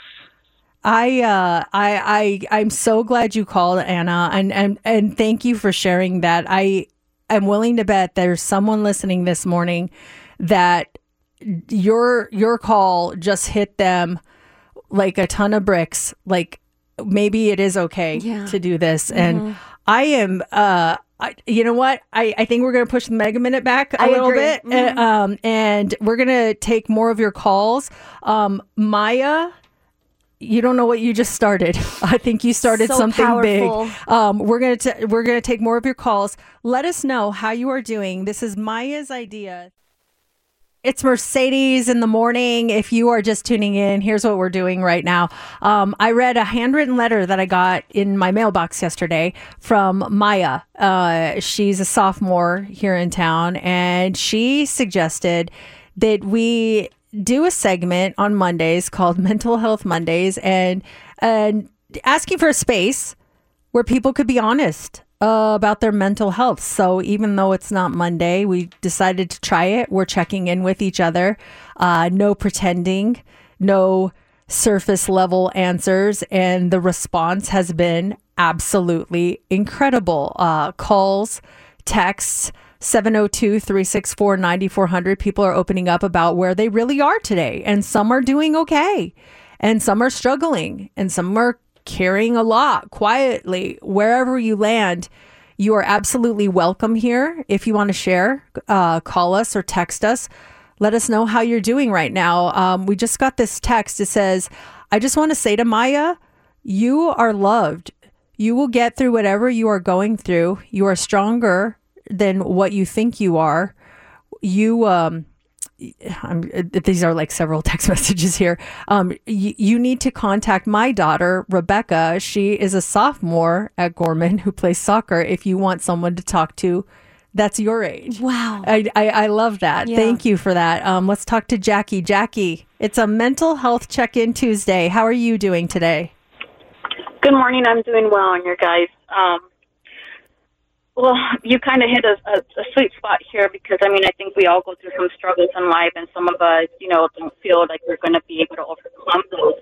I'm so glad you called, Anna, and thank you for sharing that. I'm willing to bet there's someone listening this morning that your call just hit them like a ton of bricks. Like, maybe it is okay to do this. And I am, you know what? I think we're going to push the Mega Minute back a little bit. And we're going to take more of your calls. Maya, you don't know what you just started. I think you started something powerful. Big. We're gonna take more of your calls. Let us know how you are doing. This is Maya's idea. It's Mercedes in the morning. If you are just tuning in, here's what we're doing right now. I read a handwritten letter that I got in my mailbox yesterday from Maya. She's a sophomore here in town, and she suggested that we do a segment on Mondays called Mental Health Mondays, and asking for a space where people could be honest about their mental health. So even though it's not Monday, we decided to try it. We're checking in with each other. No pretending, no surface level answers. And the response has been absolutely incredible. Calls, texts, 702-364-9400. People are opening up about where they really are today. And some are doing okay. And some are struggling. And some are carrying a lot quietly. Wherever you land, you are absolutely welcome here. If you want to share, call us or text us. Let us know how you're doing right now. We just got this text. It says, I just want to say to Maya, you are loved. You will get through whatever you are going through. You are stronger than what you think you are. These are like several text messages here. You need to contact my daughter, Rebecca. She is a sophomore at Gorman who plays soccer. If you want someone to talk to that's your age. Wow. I love that. Yeah. Thank you for that. Let's talk to Jackie. Jackie, it's a mental health check-in Tuesday. How are you doing today? Good morning. I'm doing well, and you guys. Well, you kind of hit a sweet spot here because, I think we all go through some struggles in life, and some of us, don't feel like we're going to be able to overcome those.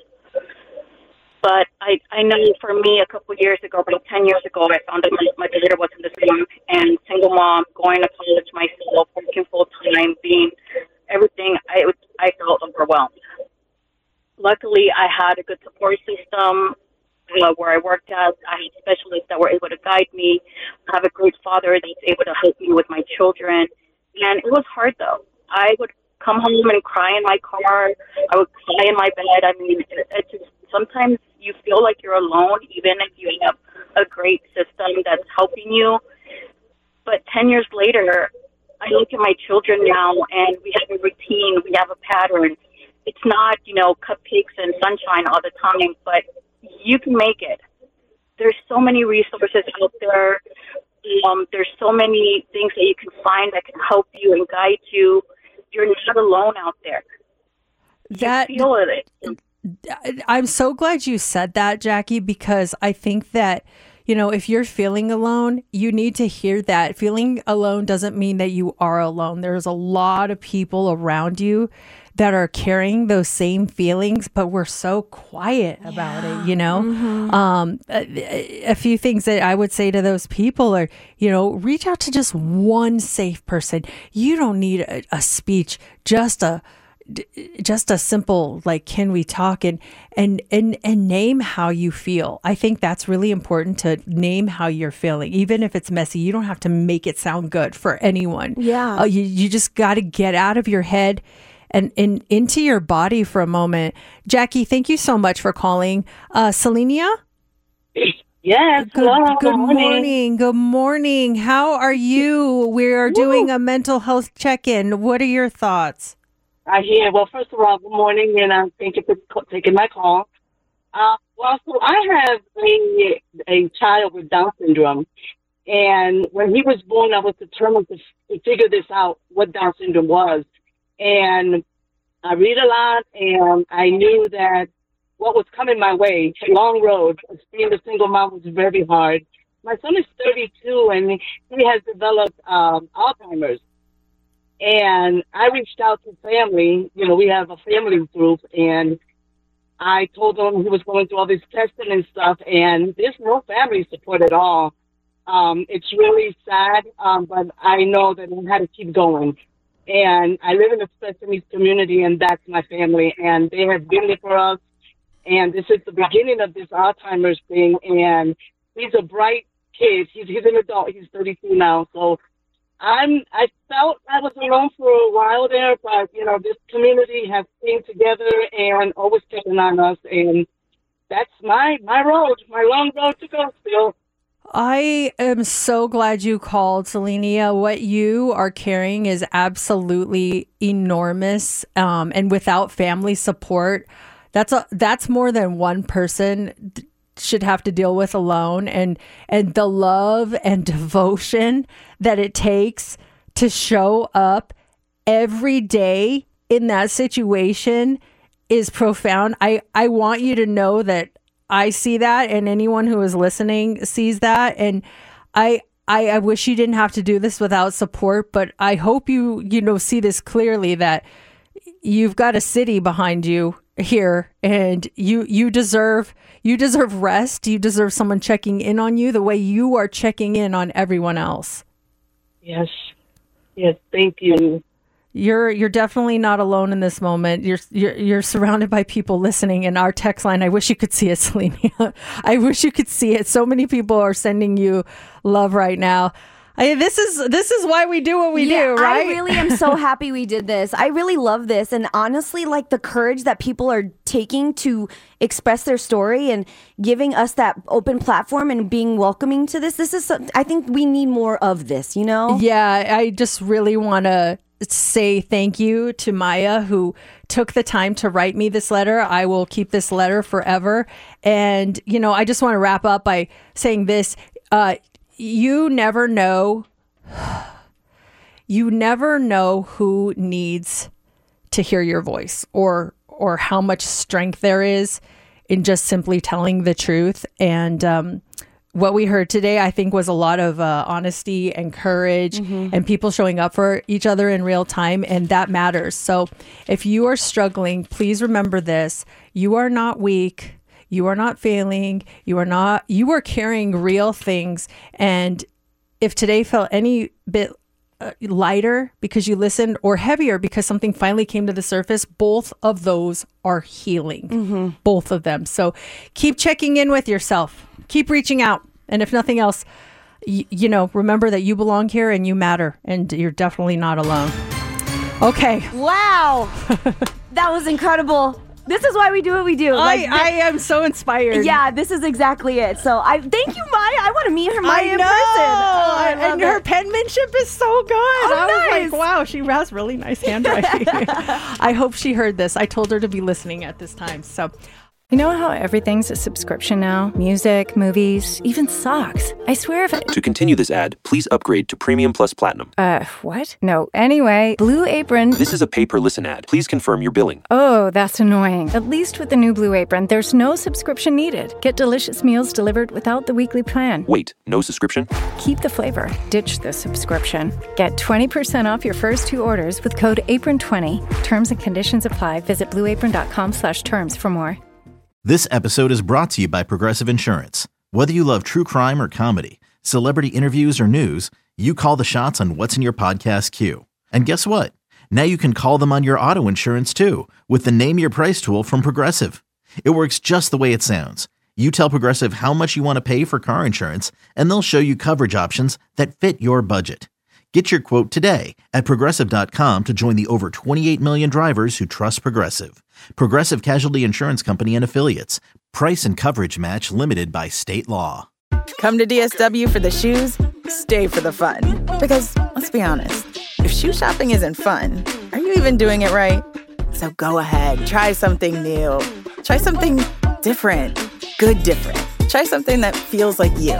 But I know for me, a couple of years ago, about 10 years ago, I found that my daughter was in the same and single mom, going to college myself, working full-time, being everything. I felt overwhelmed. Luckily, I had a good support system. Where I worked at, I had specialists that were able to guide me. I have a great father that's able to help me with my children. And it was hard, though. I would come home and cry in my car. I would cry in my bed. It just, sometimes you feel like you're alone, even if you have a great system that's helping you. But 10 years later, I look at my children now, and we have a routine. We have a pattern. It's not, cupcakes and sunshine all the time, but you can make it. There's so many resources out there. There's so many things that you can find that can help you and guide you. You're not alone out there. You feel it. I'm so glad you said that, Jackie, because I think that, if you're feeling alone, you need to hear that. Feeling alone doesn't mean that you are alone. There's a lot of people around you that are carrying those same feelings, but we're so quiet about it, Mm-hmm. A few things that I would say to those people are, reach out to just one safe person. You don't need a speech, just a simple, like, can we talk and name how you feel. I think that's really important, to name how you're feeling. Even if it's messy, you don't have to make it sound good for anyone. Yeah. You just got to get out of your head and into your body for a moment. Jackie, thank you so much for calling. Selenia? Yes. Good morning. Good morning. How are you? We are doing a mental health check-in. What are your thoughts? I hear. Well, first of all, good morning, and thank you for taking my call. So I have a child with Down syndrome, and when he was born, I was determined to figure this out, what Down syndrome was. And I read a lot, and I knew that what was coming my way, a long road, being a single mom was very hard. My son is 32, and he has developed Alzheimer's. And I reached out to family. We have a family group, and I told them he was going through all this testing and stuff, and there's no family support at all. It's really sad, but I know that I had to keep going. And I live in the special needs community, and that's my family. And they have been there for us. And this is the beginning of this Alzheimer's thing. And he's a bright kid. He's an adult. He's 32 now. So I felt I was alone for a while there, but, this community has stayed together and always checking on us. And that's my road, my long road to go still. I am so glad you called, Selenia. What you are carrying is absolutely enormous. And without family support, that's more than one person should have to deal with alone. And the love and devotion that it takes to show up every day in that situation is profound. I want you to know that I see that, and anyone who is listening sees that. And I wish you didn't have to do this without support, but I hope you see this clearly, that you've got a city behind you here, and you deserve rest. You deserve someone checking in on you the way you are checking in on everyone else. Yes, thank you. You're definitely not alone in this moment. You're surrounded by people listening. In our text line, I wish you could see it, Selenia. I wish you could see it. So many people are sending you love right now. This is why we do what we do, right? I really am so happy we did this. I really love this. And honestly, like the courage that people are taking to express their story and giving us that open platform and being welcoming to this. This is I think we need more of this, Yeah, I just really want to say thank you to Maya, who took the time to write me this letter. I will keep this letter forever. And, I just want to wrap up by saying this. You never know who needs to hear your voice or how much strength there is in just simply telling the truth. And what we heard today, I think, was a lot of honesty and courage and people showing up for each other in real time. And that matters. So if you are struggling, please remember this. You are not weak. You are not failing. You are carrying real things. And if today felt any bit lighter because you listened, or heavier because something finally came to the surface, both of those are healing. Both of them. So keep checking in with yourself. Keep reaching out. And if nothing else, remember that you belong here and you matter, and you're definitely not alone. Okay. Wow. That was incredible. This is why we do what we do. I am so inspired. Yeah, this is exactly it. So thank you, Maya. I want to meet her, Maya, in person. Oh, and her penmanship is so good. I was nice. like, wow, she has really nice handwriting. I hope she heard this. I told her to be listening at this time. So. You know how everything's a subscription now? Music, movies, even socks. I swear To continue this ad, please upgrade to Premium Plus Platinum. What? No. Anyway, Blue Apron. This is a pay-per-listen ad. Please confirm your billing. Oh, that's annoying. At least with the new Blue Apron, there's no subscription needed. Get delicious meals delivered without the weekly plan. Wait, no subscription? Keep the flavor. Ditch the subscription. Get 20% off your first 2 orders with code APRON20. Terms and conditions apply. Visit blueapron.com/terms for more. This episode is brought to you by Progressive Insurance. Whether you love true crime or comedy, celebrity interviews or news, you call the shots on what's in your podcast queue. And guess what? Now you can call them on your auto insurance too, with the Name Your Price tool from Progressive. It works just the way it sounds. You tell Progressive how much you want to pay for car insurance, and they'll show you coverage options that fit your budget. Get your quote today at Progressive.com to join the over 28 million drivers who trust Progressive. Progressive Casualty Insurance Company and Affiliates. Price and coverage match limited by state law. Come to DSW for the shoes, stay for the fun. Because, let's be honest, if shoe shopping isn't fun, are you even doing it right? So go ahead, try something new. Try something different. Good different. Try something that feels like you.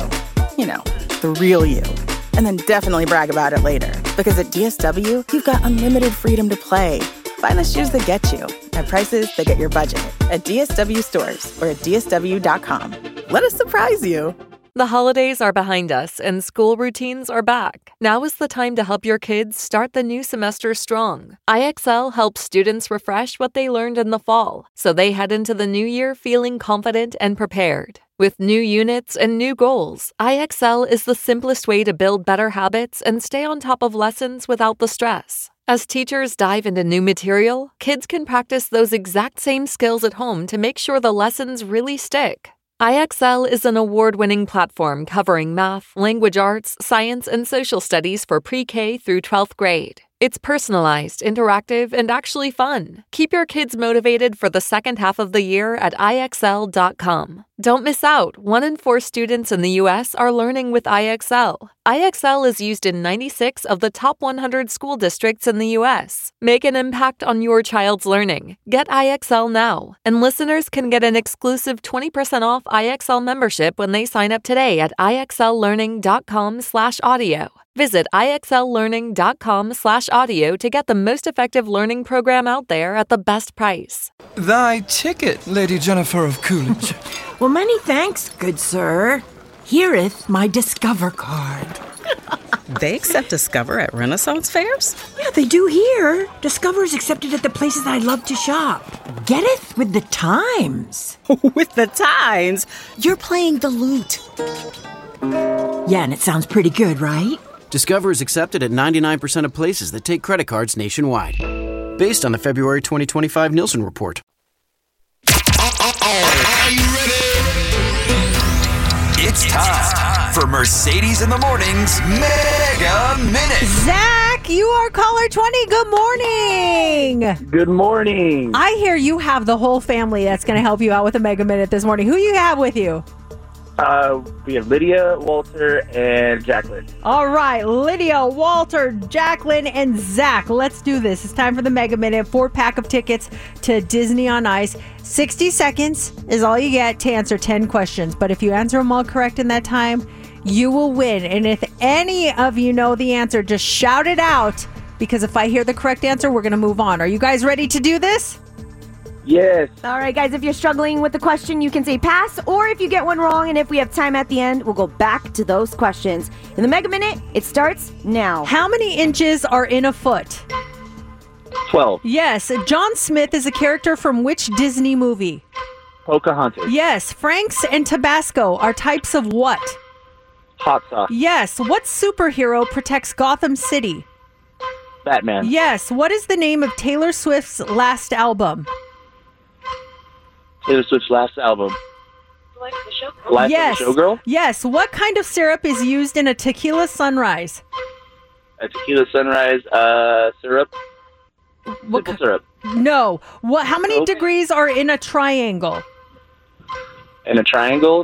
The real you. And then definitely brag about it later. Because at DSW, you've got unlimited freedom to play. Find the shoes that get you at prices that get your budget at DSW stores or at DSW.com. Let us surprise you. The holidays are behind us and school routines are back. Now is the time to help your kids start the new semester strong. IXL helps students refresh what they learned in the fall, so they head into the new year feeling confident and prepared. With new units and new goals, IXL is the simplest way to build better habits and stay on top of lessons without the stress. As teachers dive into new material, kids can practice those exact same skills at home to make sure the lessons really stick. IXL is an award-winning platform covering math, language arts, science, and social studies for pre-K through 12th grade. It's personalized, interactive, and actually fun. Keep your kids motivated for the second half of the year at IXL.com. Don't miss out. 1 in 4 students in the U.S. are learning with IXL. IXL is used in 96 of the top 100 school districts in the U.S. Make an impact on your child's learning. Get IXL now. And listeners can get an exclusive 20% off IXL membership when they sign up today at IXLlearning.com/audio. Visit IXLlearning.com/audio to get the most effective learning program out there at the best price. Thy ticket, Lady Jennifer of Coolidge. Well, many thanks, good sir. Here'th my Discover card. They accept Discover at Renaissance fairs? Yeah, they do here. Discover's accepted at the places I love to shop. Getteth with the times. With the times? You're playing the lute. Yeah, and it sounds pretty good, right? Discover is accepted at 99% of places that take credit cards nationwide. Based on the February 2025 Nielsen report. Are you ready? It's time for Mercedes in the Morning's Mega Minute. Zach, you are caller 20. Good morning. Good morning. I hear you have the whole family that's going to help you out with a Mega Minute this morning. Who you have with you? We have Lydia, Walter, and Jacqueline. All right, Lydia, Walter, Jacqueline, and Zach. Let's do this. It's time for the Mega Minute. 4-pack of tickets to Disney on Ice. 60 seconds is all you get to answer 10 questions. But if you answer them all correct in that time, you will win. And if any of you know the answer, just shout it out. Because if I hear the correct answer, we're going to move on. Are you guys ready to do this? Yes. All right, guys, if you're struggling with the question, you can say pass, or if you get one wrong, and if we have time at the end, we'll go back to those questions. In the Mega Minute, it starts now. How many inches are in a foot? 12. Yes. John Smith is a character from which Disney movie? Pocahontas. Yes. Franks and Tabasco are types of what? Hot sauce. Yes. What superhero protects Gotham City? Batman. Yes. What is the name of Taylor Swift's last album? Taylor Swift's last album. Life of the Showgirl? Yes. What kind of syrup is used in a tequila sunrise? A tequila sunrise syrup. Simple syrup. No. What? How many degrees are in a triangle? In a triangle?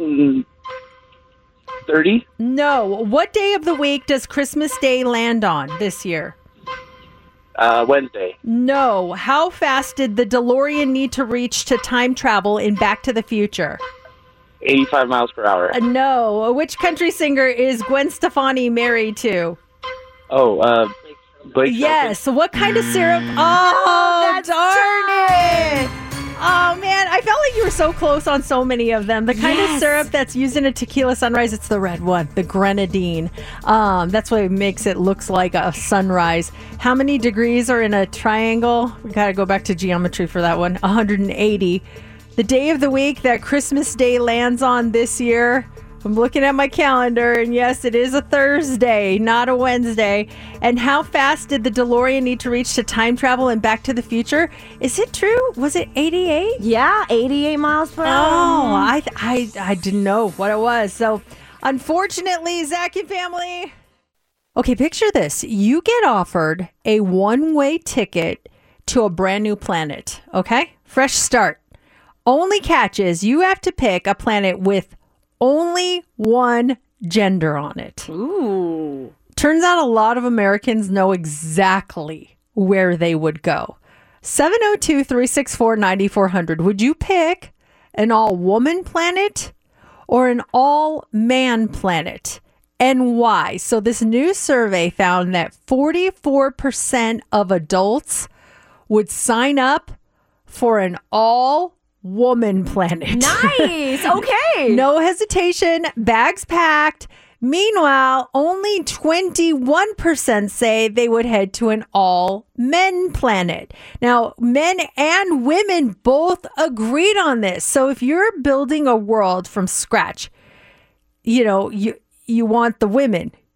30? No. What day of the week does Christmas Day land on this year? Wednesday. No. How fast did the DeLorean need to reach to time travel in Back to the Future? 85 miles per hour. No. Which country singer is Gwen Stefani married to? Blake Yes. Shelton. What kind of syrup? Oh, darn it. Oh, man. I felt like you were so close on so many of them. The kind of syrup that's used in a tequila sunrise, it's the red one, the grenadine. That's what makes it looks like a sunrise. How many degrees are in a triangle? We got to go back to geometry for that one. 180. The day of the week that Christmas Day lands on this year, I'm looking at my calendar, and yes, it is a Thursday, not a Wednesday. And how fast did the DeLorean need to reach to time travel and Back to the Future? Is it true? Was it 88? Yeah, 88 miles per hour. Oh, I didn't know what it was. So, unfortunately, Zach and family. Okay, picture this. You get offered a one-way ticket to a brand new planet, okay? Fresh start. Only catch is you have to pick a planet with only one gender on it. Ooh. Turns out a lot of Americans know exactly where they would go. 702-364-9400. Would you pick an all-woman planet or an all-man planet? And why? So this new survey found that 44% of adults would sign up for an all-woman planet. Nice. Okay. No hesitation. Bags packed. Meanwhile, only 21% say they would head to an all-men planet. Now, men and women both agreed on this. So if you're building a world from scratch, you know, you want the women.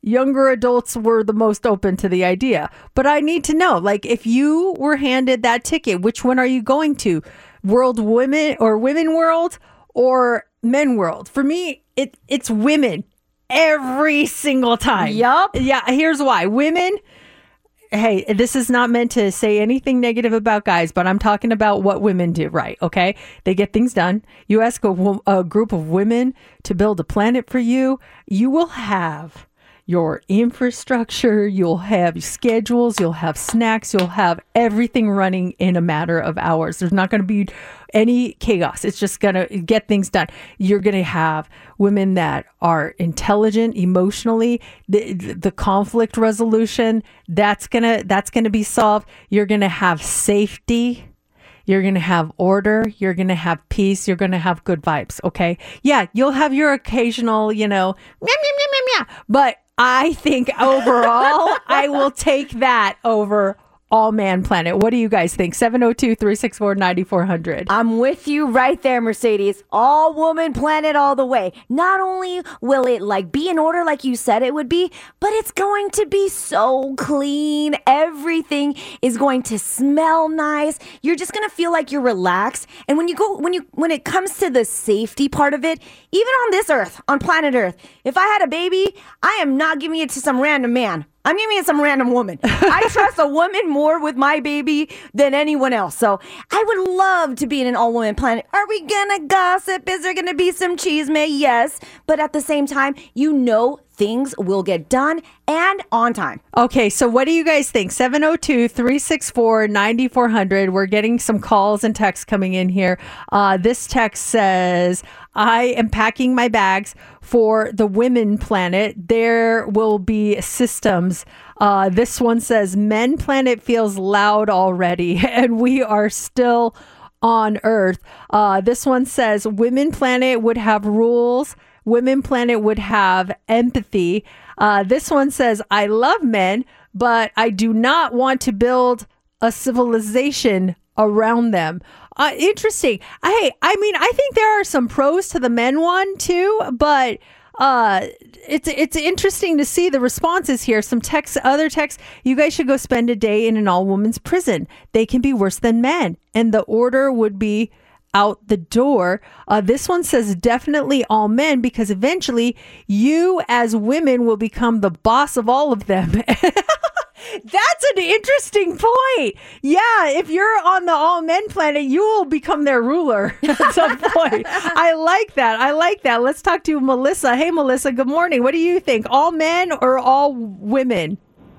younger adults were the most open to the idea. But I need to know, like, if you were handed that ticket, which one are you going to? World Women or Women World or Men World? For me, it's women every single time. Yup. Yeah, here's why. Women, hey, this is not meant to say anything negative about guys, but I'm talking about what women do, right? Okay? They get things done. You ask a group of women to build a planet for you, you will have your infrastructure, you'll have schedules, you'll have snacks, you'll have everything running in a matter of hours. There's not going to be any chaos. It's just going to get things done. You're going to have women that are intelligent emotionally. The conflict resolution, that's going to be solved. You're going to have safety. You're going to have order. You're going to have peace. You're going to have good vibes. Okay. Yeah. You'll have your occasional, meow, meow, meow, meow, meow. But I think overall, I will take that over All Man Planet. What do you guys think? 702-364-9400. I'm with you right there, Mercedes. All Woman Planet all the way. Not only will it be in order like you said it would be, but it's going to be so clean. Everything is going to smell nice. You're just going to feel like you're relaxed. And when it comes to the safety part of it, even on this earth, on planet Earth, if I had a baby, I am not giving it to some random man. I'm giving it some random woman. I trust a woman more with my baby than anyone else. So I would love to be in an all-woman planet. Are we gonna gossip? Is there gonna be some chisme? Yes. But at the same time, things will get done and on time. Okay, so what do you guys think? 702-364-9400. We're getting some calls and texts coming in here. This text says, I am packing my bags for the Women Planet. There will be systems. This one says, Men Planet feels loud already, and we are still on Earth. This one says, Women Planet would have rules. Women Planet would have empathy. This one says, I love men, but I do not want to build a civilization around them. Interesting. I think there are some pros to the men one too, but it's interesting to see the responses here. Some other texts. You guys should go spend a day in an all-women's prison. They can be worse than men, and the order would be out the door. This one says definitely all men, because eventually you as women will become the boss of all of them. That's an interesting point. Yeah, if you're on the all men planet, you will become their ruler at some point. I like that. Let's talk to Melissa. Hey, Melissa, good morning. What do you think? All men or all women?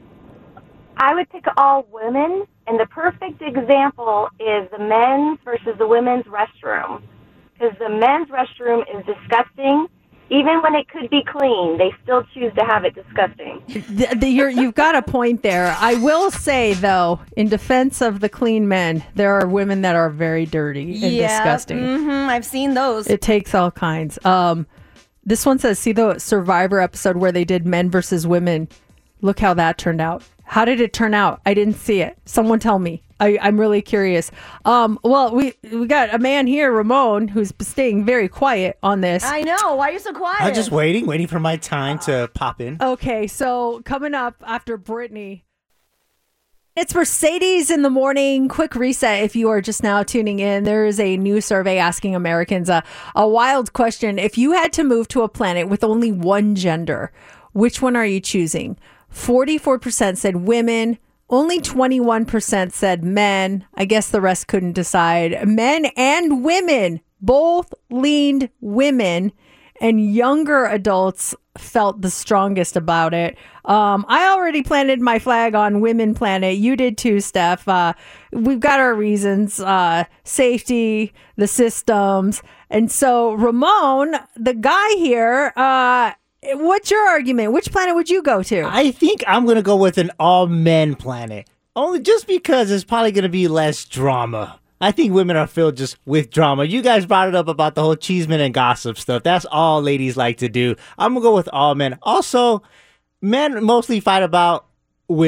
I would pick all women, and the perfect example is the men's versus the women's restroom. Because the men's restroom is disgusting. Even when it could be clean, they still choose to have it disgusting. You've got a point there. I will say, though, in defense of the clean men, there are women that are very dirty and disgusting. Mm-hmm, I've seen those. It takes all kinds. This one says, see the Survivor episode where they did men versus women. Look how that turned out. How did it turn out? I didn't see it. Someone tell me. I'm really curious. Well, we got a man here, Ramon, who's staying very quiet on this. I know. Why are you so quiet? I'm just waiting for my time to pop in. Okay, so coming up after Brittany, it's Mercedes in the morning. Quick reset if you are just now tuning in. There is a new survey asking Americans a wild question. If you had to move to a planet with only one gender, which one are you choosing? 44% said women. Only 21% said men. I guess the rest couldn't decide. Men and women both leaned women, and younger adults felt the strongest about it. I already planted my flag on Women Planet. You did too, Steph. We've got our reasons, safety, the systems. And so Ramon, the guy here, what's your argument? Which planet would you go to? I think I'm going to go with an all-men planet. Only just because it's probably going to be less drama. I think women are filled just with drama. You guys brought it up about the whole cheeseman and gossip stuff. That's all ladies like to do. I'm going to go with all men. Also, men mostly fight about women.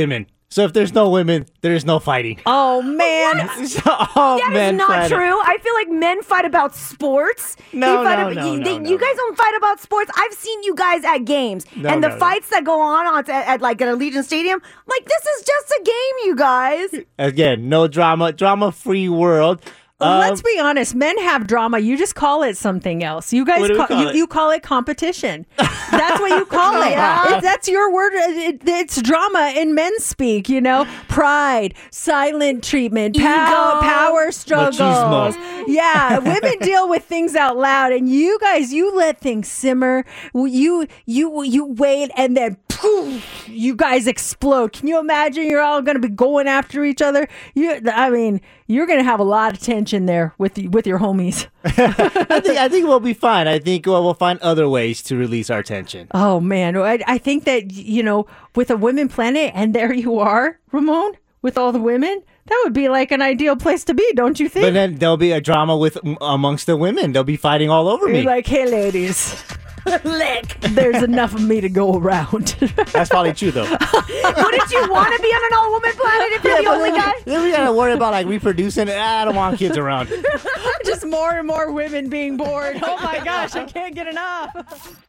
So if there's no women, there's no fighting. Oh, man. That is not true. I feel like men fight about sports. No, You guys don't fight about sports. I've seen you guys at games. And the fights that go on at like at Allegiant Stadium, I'm like, this is just a game, you guys. Again, no drama. Drama-free world. Let's be honest. Men have drama. You just call it something else. You guys you call it competition. That's what you call it. That's your word. It's drama in men's speak. Pride, silent treatment, power struggles. Machismo. Yeah, women deal with things out loud, and you guys, you let things simmer. You wait, and then poof, you guys explode. Can you imagine? You're all going to be going after each other. You're going to have a lot of tension there with your homies. I think we'll be fine. I think we'll find other ways to release our tension. Oh, man. I think that, with a women planet, and there you are, Ramon, with all the women, that would be like an ideal place to be, don't you think? But then there'll be a drama amongst the women. They'll be fighting all over me. You're like, hey, ladies. Look, there's enough of me to go around. That's probably true, though. Wouldn't you want to be on an all-woman planet if you're the only guy? Then we gotta worry about reproducing. I don't want kids around. Just more and more women being bored. Oh my gosh, I can't get enough.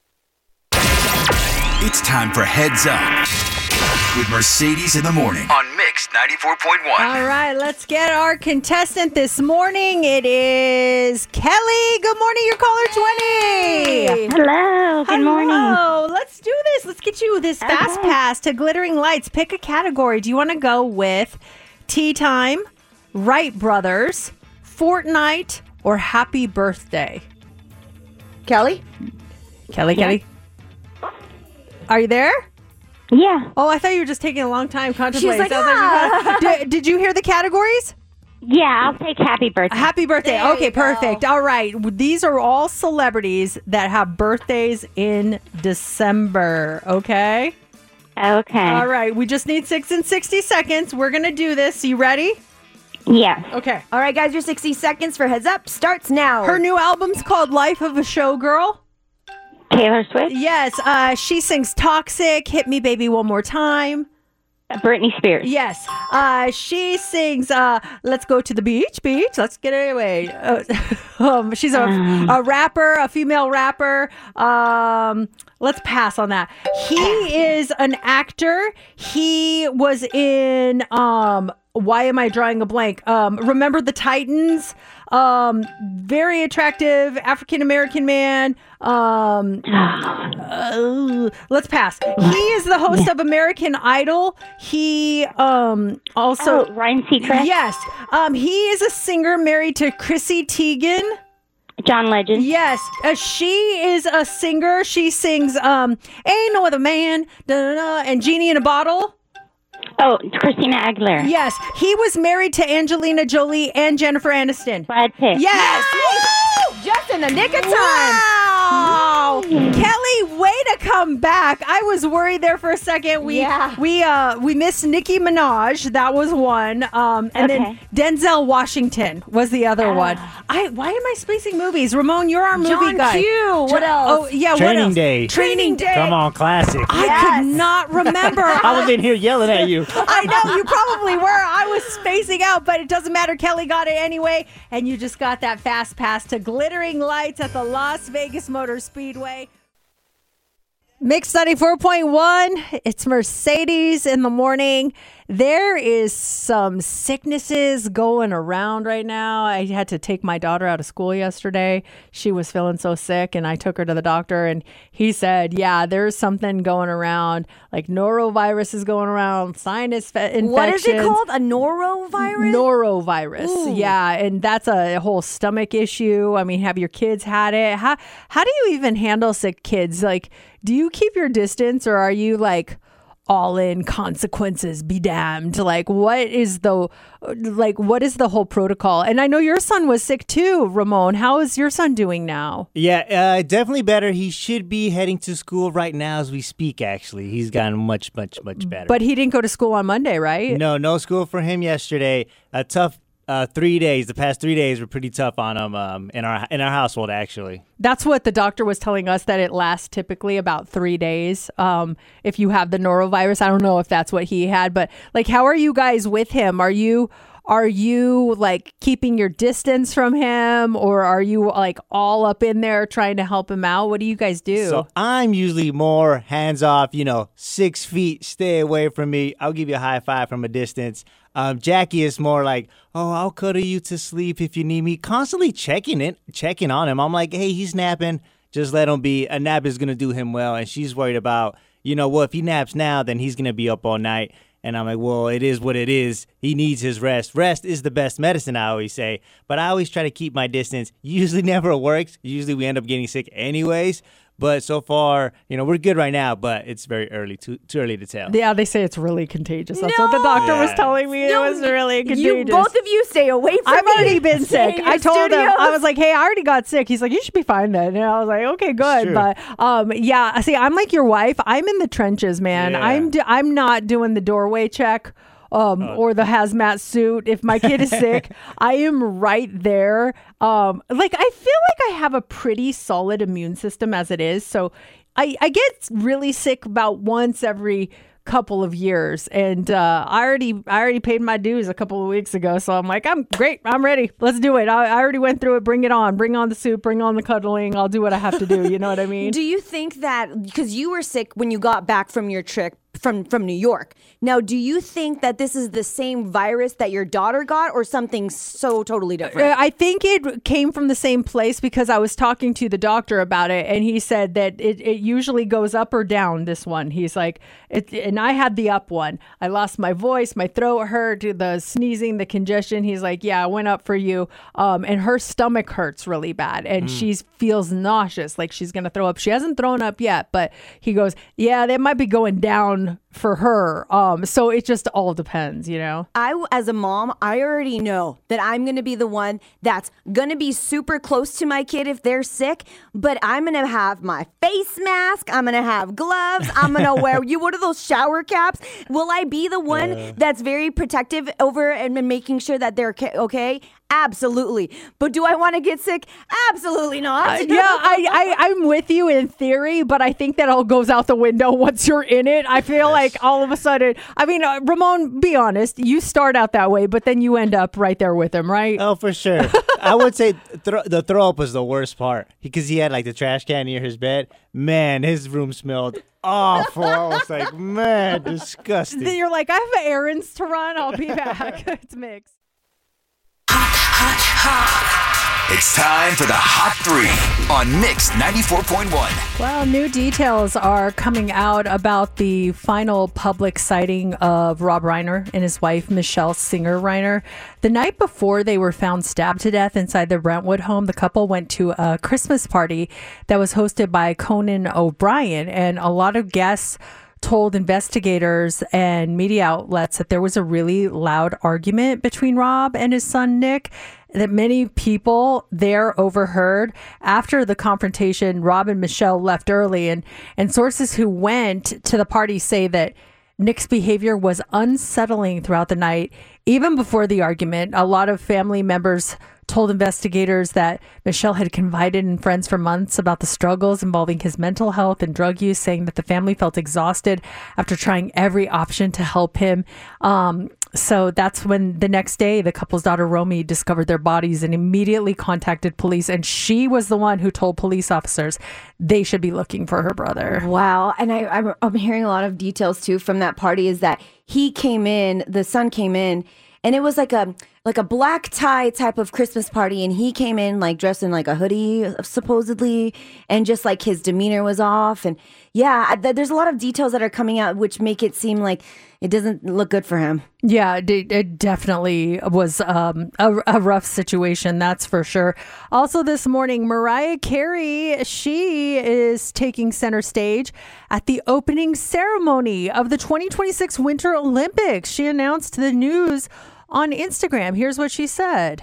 It's time for Heads Up with Mercedes in the Morning on Mix 94.1. All right, let's get our contestant this morning. It is Kelly. Good morning, your caller 20. Hello, good morning. Hello, let's do this. Let's get you this fast pass to Glittering Lights. Pick a category. Do you want to go with Tea Time, Wright Brothers, Fortnite, or Happy Birthday? Kelly? Kelly? Are you there? Yeah. Oh, I thought you were just taking a long time contemplating. She's like, Did you hear the categories? Yeah, I'll take Happy Birthday. Happy birthday. There Okay, you go. perfect. All right. These are all celebrities that have birthdays in December. Okay? Okay. All right. We just need 6 and 60 seconds. We're going to do this. You ready? Yes. Okay. All right, guys, your 60 seconds for Heads Up starts now. Her new album's called Life of a Showgirl. Taylor Swift? Yes. She sings Toxic, Hit Me Baby One More Time. Britney Spears. Yes. She sings Let's Go to the Beach. Let's get it away. She's a rapper, a female rapper. Let's pass on that. He is an actor. He was in why am I drawing a blank? Remember the Titans? Very attractive African-American man. Let's pass. He is the host of American Idol. He also Ryan Seacrest. Yes. He is a singer married to Chrissy Teigen. John Legend. Yes. She is a singer. She sings Ain't No Other Man, and Genie in a Bottle. Oh, Christina Aguilera. Yes. He was married to Angelina Jolie and Jennifer Aniston. Brad Pitt. Yes. Woo! Just in the nick of time. Wow. Kelly, way to come back. I was worried there for a second. We missed Nicki Minaj. That was one. And then Denzel Washington was the other one. Why am I spacing movies? Ramon, you're our movie John guy. Q. What else? Oh, yeah, Training what else? Day. Training Day. Come on, classic. I could not remember. I was in here yelling at you. I know, you probably were. I was spacing out, but it doesn't matter. Kelly got it anyway, and you just got that fast pass to Glittering Lights at the Las Vegas Motor Speedway. Mix 94.1. It's Mercedes in the morning. There is some sicknesses going around right now. I had to take my daughter out of school yesterday. She was feeling so sick, and I took her to the doctor, and he said, yeah, there's something going around, like norovirus is going around, sinus infections. What is it called? A norovirus? Norovirus. Ooh. Yeah, and that's a whole stomach issue. I mean, have your kids had it? How do you even handle sick kids? Like, do you keep your distance, or are you like all in, consequences be damned? Like, what is the whole protocol? And I know your son was sick too, Ramon. How is your son doing now? Yeah, definitely better. He should be heading to school right now as we speak, actually. He's gotten much better. But he didn't go to school on Monday, right? No school for him yesterday. A tough 3 days. The past 3 days were pretty tough on him in our household, actually. That's what the doctor was telling us, that it lasts typically about 3 days. If you have the norovirus, I don't know if that's what he had, but like, how are you guys with him? Are you like keeping your distance from him, or are you like all up in there trying to help him out? What do you guys do? So I'm usually more hands off, 6 feet, stay away from me. I'll give you a high five from a distance. Jackie is more like, oh, I'll cuddle you to sleep if you need me. Constantly checking on him. I'm like, hey, he's napping. Just let him be. A nap is going to do him well. And she's worried about, if he naps now, then he's going to be up all night. And I'm like, well, it is what it is. He needs his rest. Rest is the best medicine, I always say. But I always try to keep my distance. Usually never works. Usually we end up getting sick anyways. But so far, we're good right now, but it's very early, too early to tell. Yeah, they say it's really contagious. That's what the doctor was telling me. It was really contagious. Both of you stay away from I've me. already been sick. I told him, I was like, hey, I already got sick. He's like, you should be fine then. And I was like, okay, good. Sure. But yeah, see, I'm like your wife. I'm in the trenches, man. Yeah. I'm not doing the doorway check. Or the hazmat suit. If my kid is sick, I am right there. I feel like I have a pretty solid immune system as it is. So I get really sick about once every couple of years, and I already paid my dues a couple of weeks ago, so I'm like, I'm great, I'm ready, let's do it. I already went through it. Bring it on, bring on the soup, bring on the cuddling. I'll do what I have to do. You know what I mean? Do you think that because you were sick when you got back from your trip from New York, now do you think that this is the same virus that your daughter got, or something so totally different? I think it came from the same place, because I was talking to the doctor about it, and he said that it usually goes up or down. This one, he's like, and I had the up one. I lost my voice, my throat hurt, the sneezing, the congestion. He's like, yeah, I went up for you. And her stomach hurts really bad, and she feels nauseous, like she's gonna throw up. She hasn't thrown up yet, but he goes, yeah, that might be going down for her. So it just all depends, As a mom, I already know that I'm going to be the one that's going to be super close to my kid if they're sick, but I'm going to have my face mask. I'm going to have gloves. I'm going to wear what are those shower caps? Will I be the one that's very protective over and making sure that they're okay? Absolutely. But do I want to get sick? Absolutely not. I'm with you in theory, but I think that all goes out the window once you're in it. I feel like all of a sudden, Ramon, be honest, you start out that way, but then you end up right there with him, right? Oh, for sure. I would say the throw up was the worst part, because he had like the trash can near his bed. Man, his room smelled awful. I was like, man, disgusting. Then you're like, I have errands to run. I'll be back. It's mixed. It's time for the Hot 3 on Mix 94.1. Well, new details are coming out about the final public sighting of Rob Reiner and his wife, Michelle Singer Reiner. The night before they were found stabbed to death inside their Brentwood home, the couple went to a Christmas party that was hosted by Conan O'Brien, and a lot of guests told investigators and media outlets that there was a really loud argument between Rob and his son Nick that many people there overheard. After the confrontation, Rob and Michelle left early, and sources who went to the party say that Nick's behavior was unsettling throughout the night. Even before the argument, a lot of family members told investigators that Michelle had confided in friends for months about the struggles involving his mental health and drug use, saying that the family felt exhausted after trying every option to help him. So that's when the next day, the couple's daughter, Romy, discovered their bodies and immediately contacted police. And she was the one who told police officers they should be looking for her brother. Wow. And I'm hearing a lot of details, too, from that party, is that the son came in, and it was like a black tie type of Christmas party, and he came in like dressed in like a hoodie, supposedly, and just like his demeanor was off. And yeah, there's a lot of details that are coming out which make it seem like it doesn't look good for him. Yeah, it definitely was a rough situation, that's for sure. Also this morning, Mariah Carey, she is taking center stage at the opening ceremony of the 2026 Winter Olympics. She announced the news on Instagram. Here's what she said.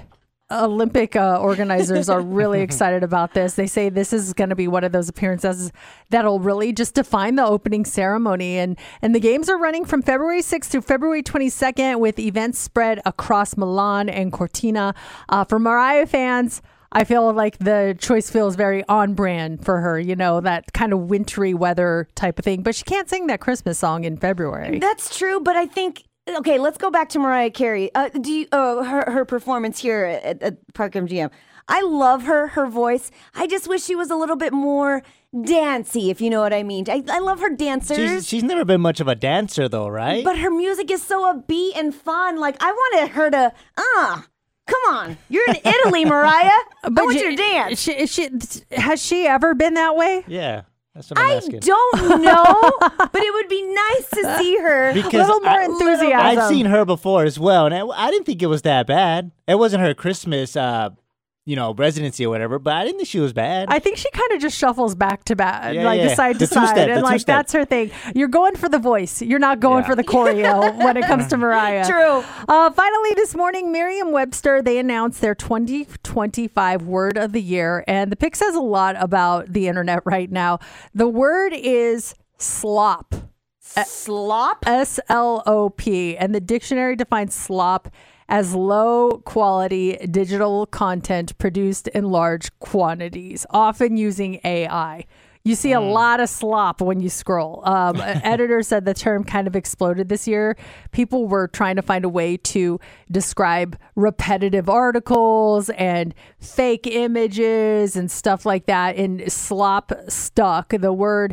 Olympic organizers are really excited about this. They say this is going to be one of those appearances that'll really just define the opening ceremony. And the games are running from February 6th to February 22nd with events spread across Milan and Cortina. For Mariah fans, I feel like the choice feels very on brand for her, you know, that kind of wintry weather type of thing. But she can't sing that Christmas song in February. That's true, but I think... Okay, let's go back to Mariah Carey. Her performance here at Park MGM. I love her voice. I just wish she was a little bit more dancey, if you know what I mean. I love her dancers. She's never been much of a dancer, though, right? But her music is so upbeat and fun. Like, I wanted her to, come on. You're in Italy, Mariah. I want you to dance. Has she ever been that way? Yeah. That's what I'm asking. Don't know, but it would be nice to see her. Because a little more enthusiasm. I've seen her before as well, and I didn't think it was that bad. It wasn't her Christmas, residency or whatever, but I didn't think she was bad. I think she kind of just shuffles back to back, side to The side, two-step, and like that's her thing. You're going for the voice. You're not going for the choreo when it comes to Mariah. True. Finally, this morning, Merriam-Webster, they announced their 2025 word of the year, and the pick says a lot about the internet right now. The word is slop. Slop? S-L-O-P, and the dictionary defines slop as low quality digital content produced in large quantities, often using AI. You see a lot of slop when you scroll. An editor said the term kind of exploded this year. People were trying to find a way to describe repetitive articles and fake images and stuff like that. And slop stuck. The word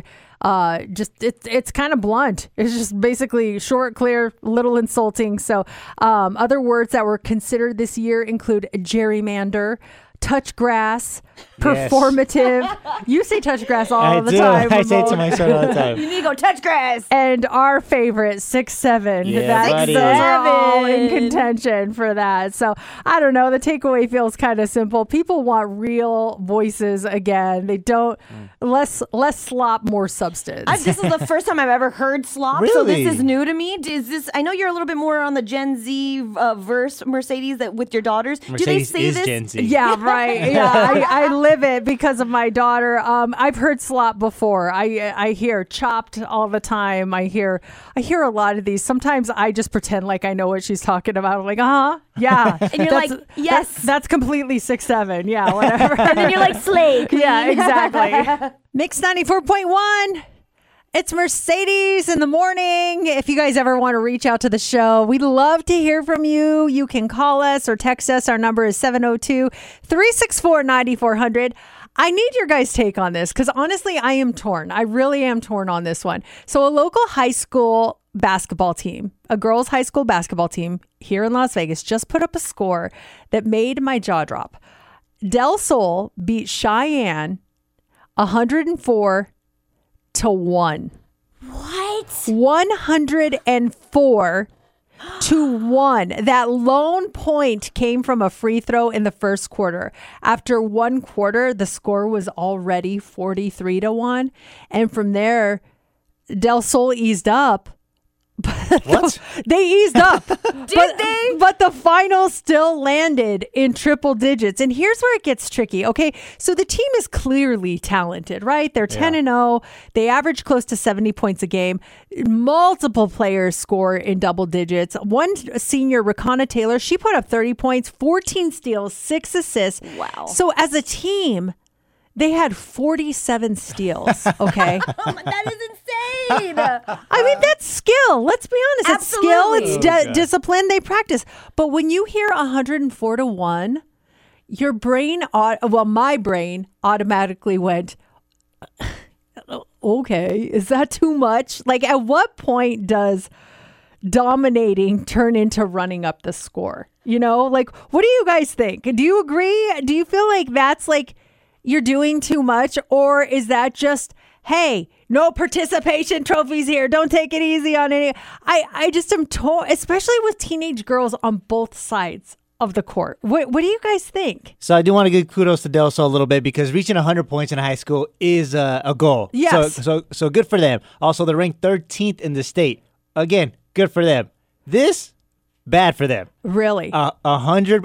it's kind of blunt. It's just basically short, clear, little insulting. So other words that were considered this year include gerrymander, touch grass, performative. You say touch grass all the time. I say it to my son all the time. You need to go touch grass. And our favorite, 6'7". Yeah, Those are all in contention for that. So I don't know. The takeaway feels kind of simple. People want real voices again. They don't less slop, more substance. This is the first time I've ever heard slop, so this is new to me. Is this? I know you're a little bit more on the Gen Z verse, Mercedes, that with your daughters. Mercedes do they say is this? Gen Z. Yeah, right. Yeah, I live it because of my daughter. I've heard slop before. I hear chopped all the time. I hear a lot of these. Sometimes I just pretend like I know what she's talking about. I'm like, yeah. And you're like, yes. That's completely 6'7". Yeah, whatever. And then you're like, slay queen. Yeah, exactly. Mix 94.1. It's Mercedes in the morning. If you guys ever want to reach out to the show, we'd love to hear from you. You can call us or text us. Our number is 702-364-9400. I need your guys' take on this because honestly, I am torn. I really am torn on this one. So a local high school basketball team, a girls' high school basketball team here in Las Vegas, just put up a score that made my jaw drop. Del Sol beat Cheyenne 104-1. What? 104-1. That lone point came from a free throw in the first quarter. After one quarter, the score was already 43-1. And from there, Del Sol eased up. What? They eased up. Did they? But the final still landed in triple digits. And here's where it gets tricky. Okay, so the team is clearly talented, right? They're 10-0. They average close to 70 points a game. Multiple players score in double digits. One senior, Rakana Taylor, she put up 30 points, 14 steals, 6 assists. Wow. So as a team, they had 47 steals, okay? That is insane. I mean, that's skill. Let's be honest. Absolutely. It's skill. It's discipline. They practice. But when you hear 104-1, your brain, my brain automatically went, okay, is that too much? Like, at what point does dominating turn into running up the score? You know, like, what do you guys think? Do you agree? Do you feel like that's like, you're doing too much, or is that just, hey, no participation trophies here, don't take it easy on any? I just am torn, especially with teenage girls on both sides of the court. What do you guys think? So I do want to give kudos to Del Sol a little bit because reaching 100 points in high school is a goal. Yes. So good for them. Also, they're ranked 13th in the state. Again, good for them. This Bad for them. Really? 100.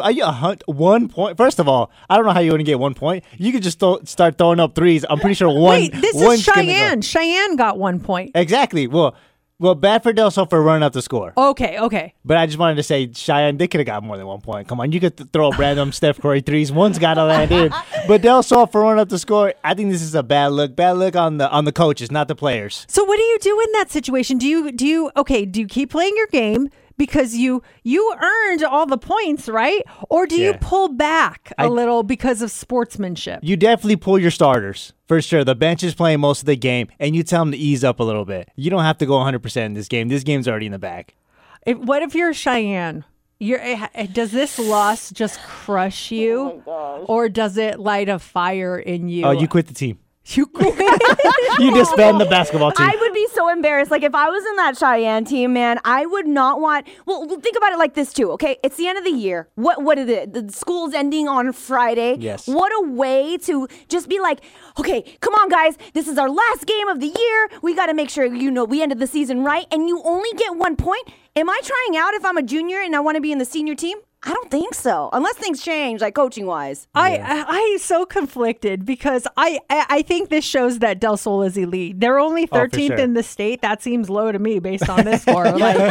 1 point. First of all, I don't know how you want to get 1 point. You could just start throwing up threes. I'm pretty sure one. Wait, this is Cheyenne. Cheyenne got 1 point. Exactly. Well, bad for Del Sol for running up the score. Okay. But I just wanted to say, Cheyenne, they could have got more than 1 point. Come on, you could throw up random Steph Curry threes. One's got to land in. But Del Sol for running up the score, I think this is a bad look. Bad look on the coaches, not the players. So what do you do in that situation? Do you keep playing your game because you earned all the points, right? Or do you pull back a little because of sportsmanship? You definitely pull your starters. For sure. The bench is playing most of the game, and you tell them to ease up a little bit. You don't have to go 100% in this game. This game's already in the bag. What if you're Cheyenne? Does this loss just crush you? Or does it light a fire in you? Oh, you quit the team. You quit? You disband the basketball team. I would be so embarrassed. Like, if I was in that Cheyenne team, man, I would not want... Well, think about it like this, too, okay? It's the end of the year. What is it? The school's ending on Friday. Yes. What a way to just be like, okay, come on, guys. This is our last game of the year. We got to make sure, we ended the season right. And you only get 1 point? Am I trying out if I'm a junior and I want to be in the senior team? I don't think so, unless things change, like coaching-wise. I'm so conflicted because I think this shows that Del Sol is elite. They're only 13th in the state. That seems low to me based on this score.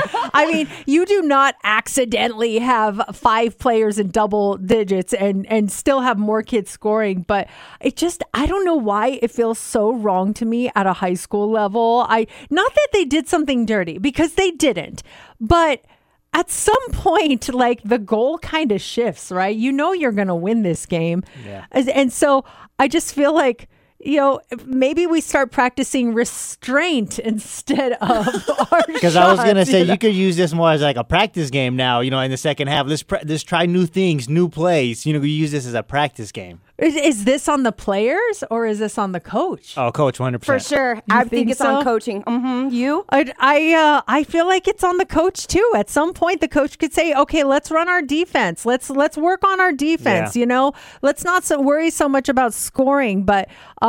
You do not accidentally have 5 players in double digits and still have more kids scoring. But I don't know why it feels so wrong to me at a high school level. Not that they did something dirty, because they didn't, but at some point, the goal kind of shifts, right? You're going to win this game. Yeah. And so I just feel like, maybe we start practicing restraint instead of our Because I was going to say, you could use this more as like a practice game now, in the second half. Let's try new things, new plays. You use this as a practice game. Is this on the players or is this on the coach? Oh, coach, 100%. For sure. I think it's on coaching. Mm-hmm. You? I feel like it's on the coach too. At some point, the coach could say, okay, let's run our defense. Let's work on our defense, Let's not worry so much about scoring. But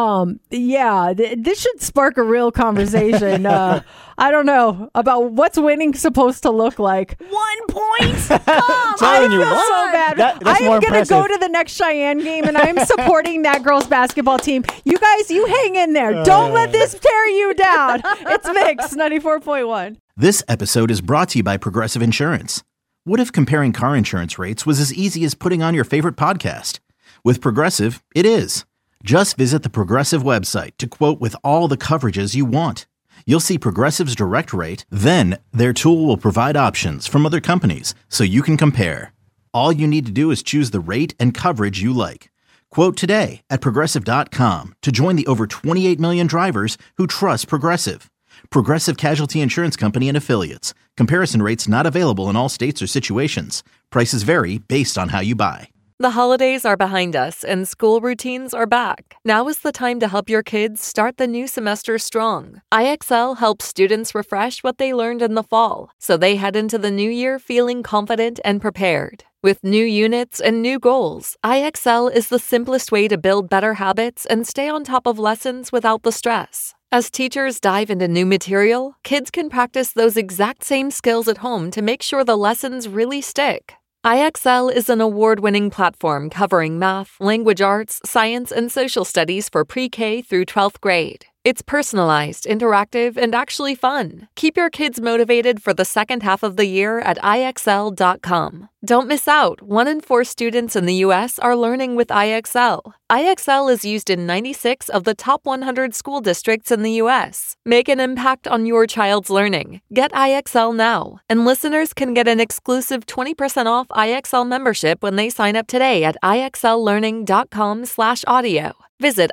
this should spark a real conversation. I don't know about what's winning supposed to look like. 1 point? I feel so bad. That's I am going to go to the next Cheyenne game, and I'm supporting that girls' basketball team. You guys, you hang in there. Don't let this tear you down. It's Mix 94.1. This episode is brought to you by Progressive Insurance. What if comparing car insurance rates was as easy as putting on your favorite podcast? With Progressive, it is. Just visit the Progressive website to quote with all the coverages you want. You'll see Progressive's direct rate, then their tool will provide options from other companies so you can compare. All you need to do is choose the rate and coverage you like. Quote today at Progressive.com to join the over 28 million drivers who trust Progressive. Progressive Casualty Insurance Company and Affiliates. Comparison rates not available in all states or situations. Prices vary based on how you buy. The holidays are behind us and school routines are back. Now is the time to help your kids start the new semester strong. IXL helps students refresh what they learned in the fall, so they head into the new year feeling confident and prepared. With new units and new goals, IXL is the simplest way to build better habits and stay on top of lessons without the stress. As teachers dive into new material, kids can practice those exact same skills at home to make sure the lessons really stick. IXL is an award-winning platform covering math, language arts, science, and social studies for pre-K through 12th grade. It's personalized, interactive, and actually fun. Keep your kids motivated for the second half of the year at IXL.com. Don't miss out. 1 in 4 students in the U.S. are learning with IXL. IXL is used in 96 of the top 100 school districts in the U.S. Make an impact on your child's learning. Get IXL now. And listeners can get an exclusive 20% off IXL membership when they sign up today at IXLlearning.com/audio. Visit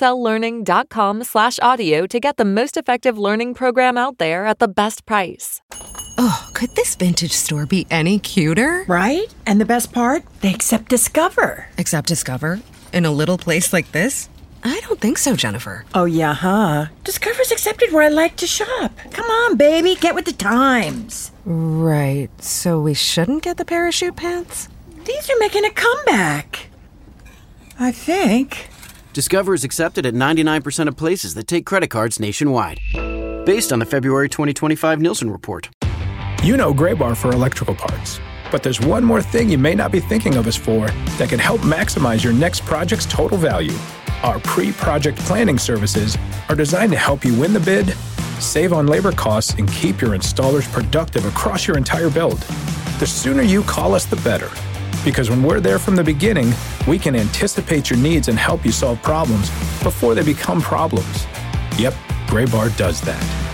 IXLlearning.com/audio to get the most effective learning program out there at the best price. Oh, could this vintage store be any cuter? Right? And the best part? They accept Discover. Accept Discover? In a little place like this? I don't think so, Jennifer. Oh, yeah, huh? Discover's accepted where I like to shop. Come on, baby, get with the times. Right, so we shouldn't get the parachute pants? These are making a comeback. I think. Discover is accepted at 99% of places that take credit cards nationwide. Based on the February 2025 Nielsen report. You know Graybar for electrical parts, but there's one more thing you may not be thinking of us for that can help maximize your next project's total value. Our pre-project planning services are designed to help you win the bid, save on labor costs, and keep your installers productive across your entire build. The sooner you call us, the better. Because when we're there from the beginning, we can anticipate your needs and help you solve problems before they become problems. Yep, Graybar does that.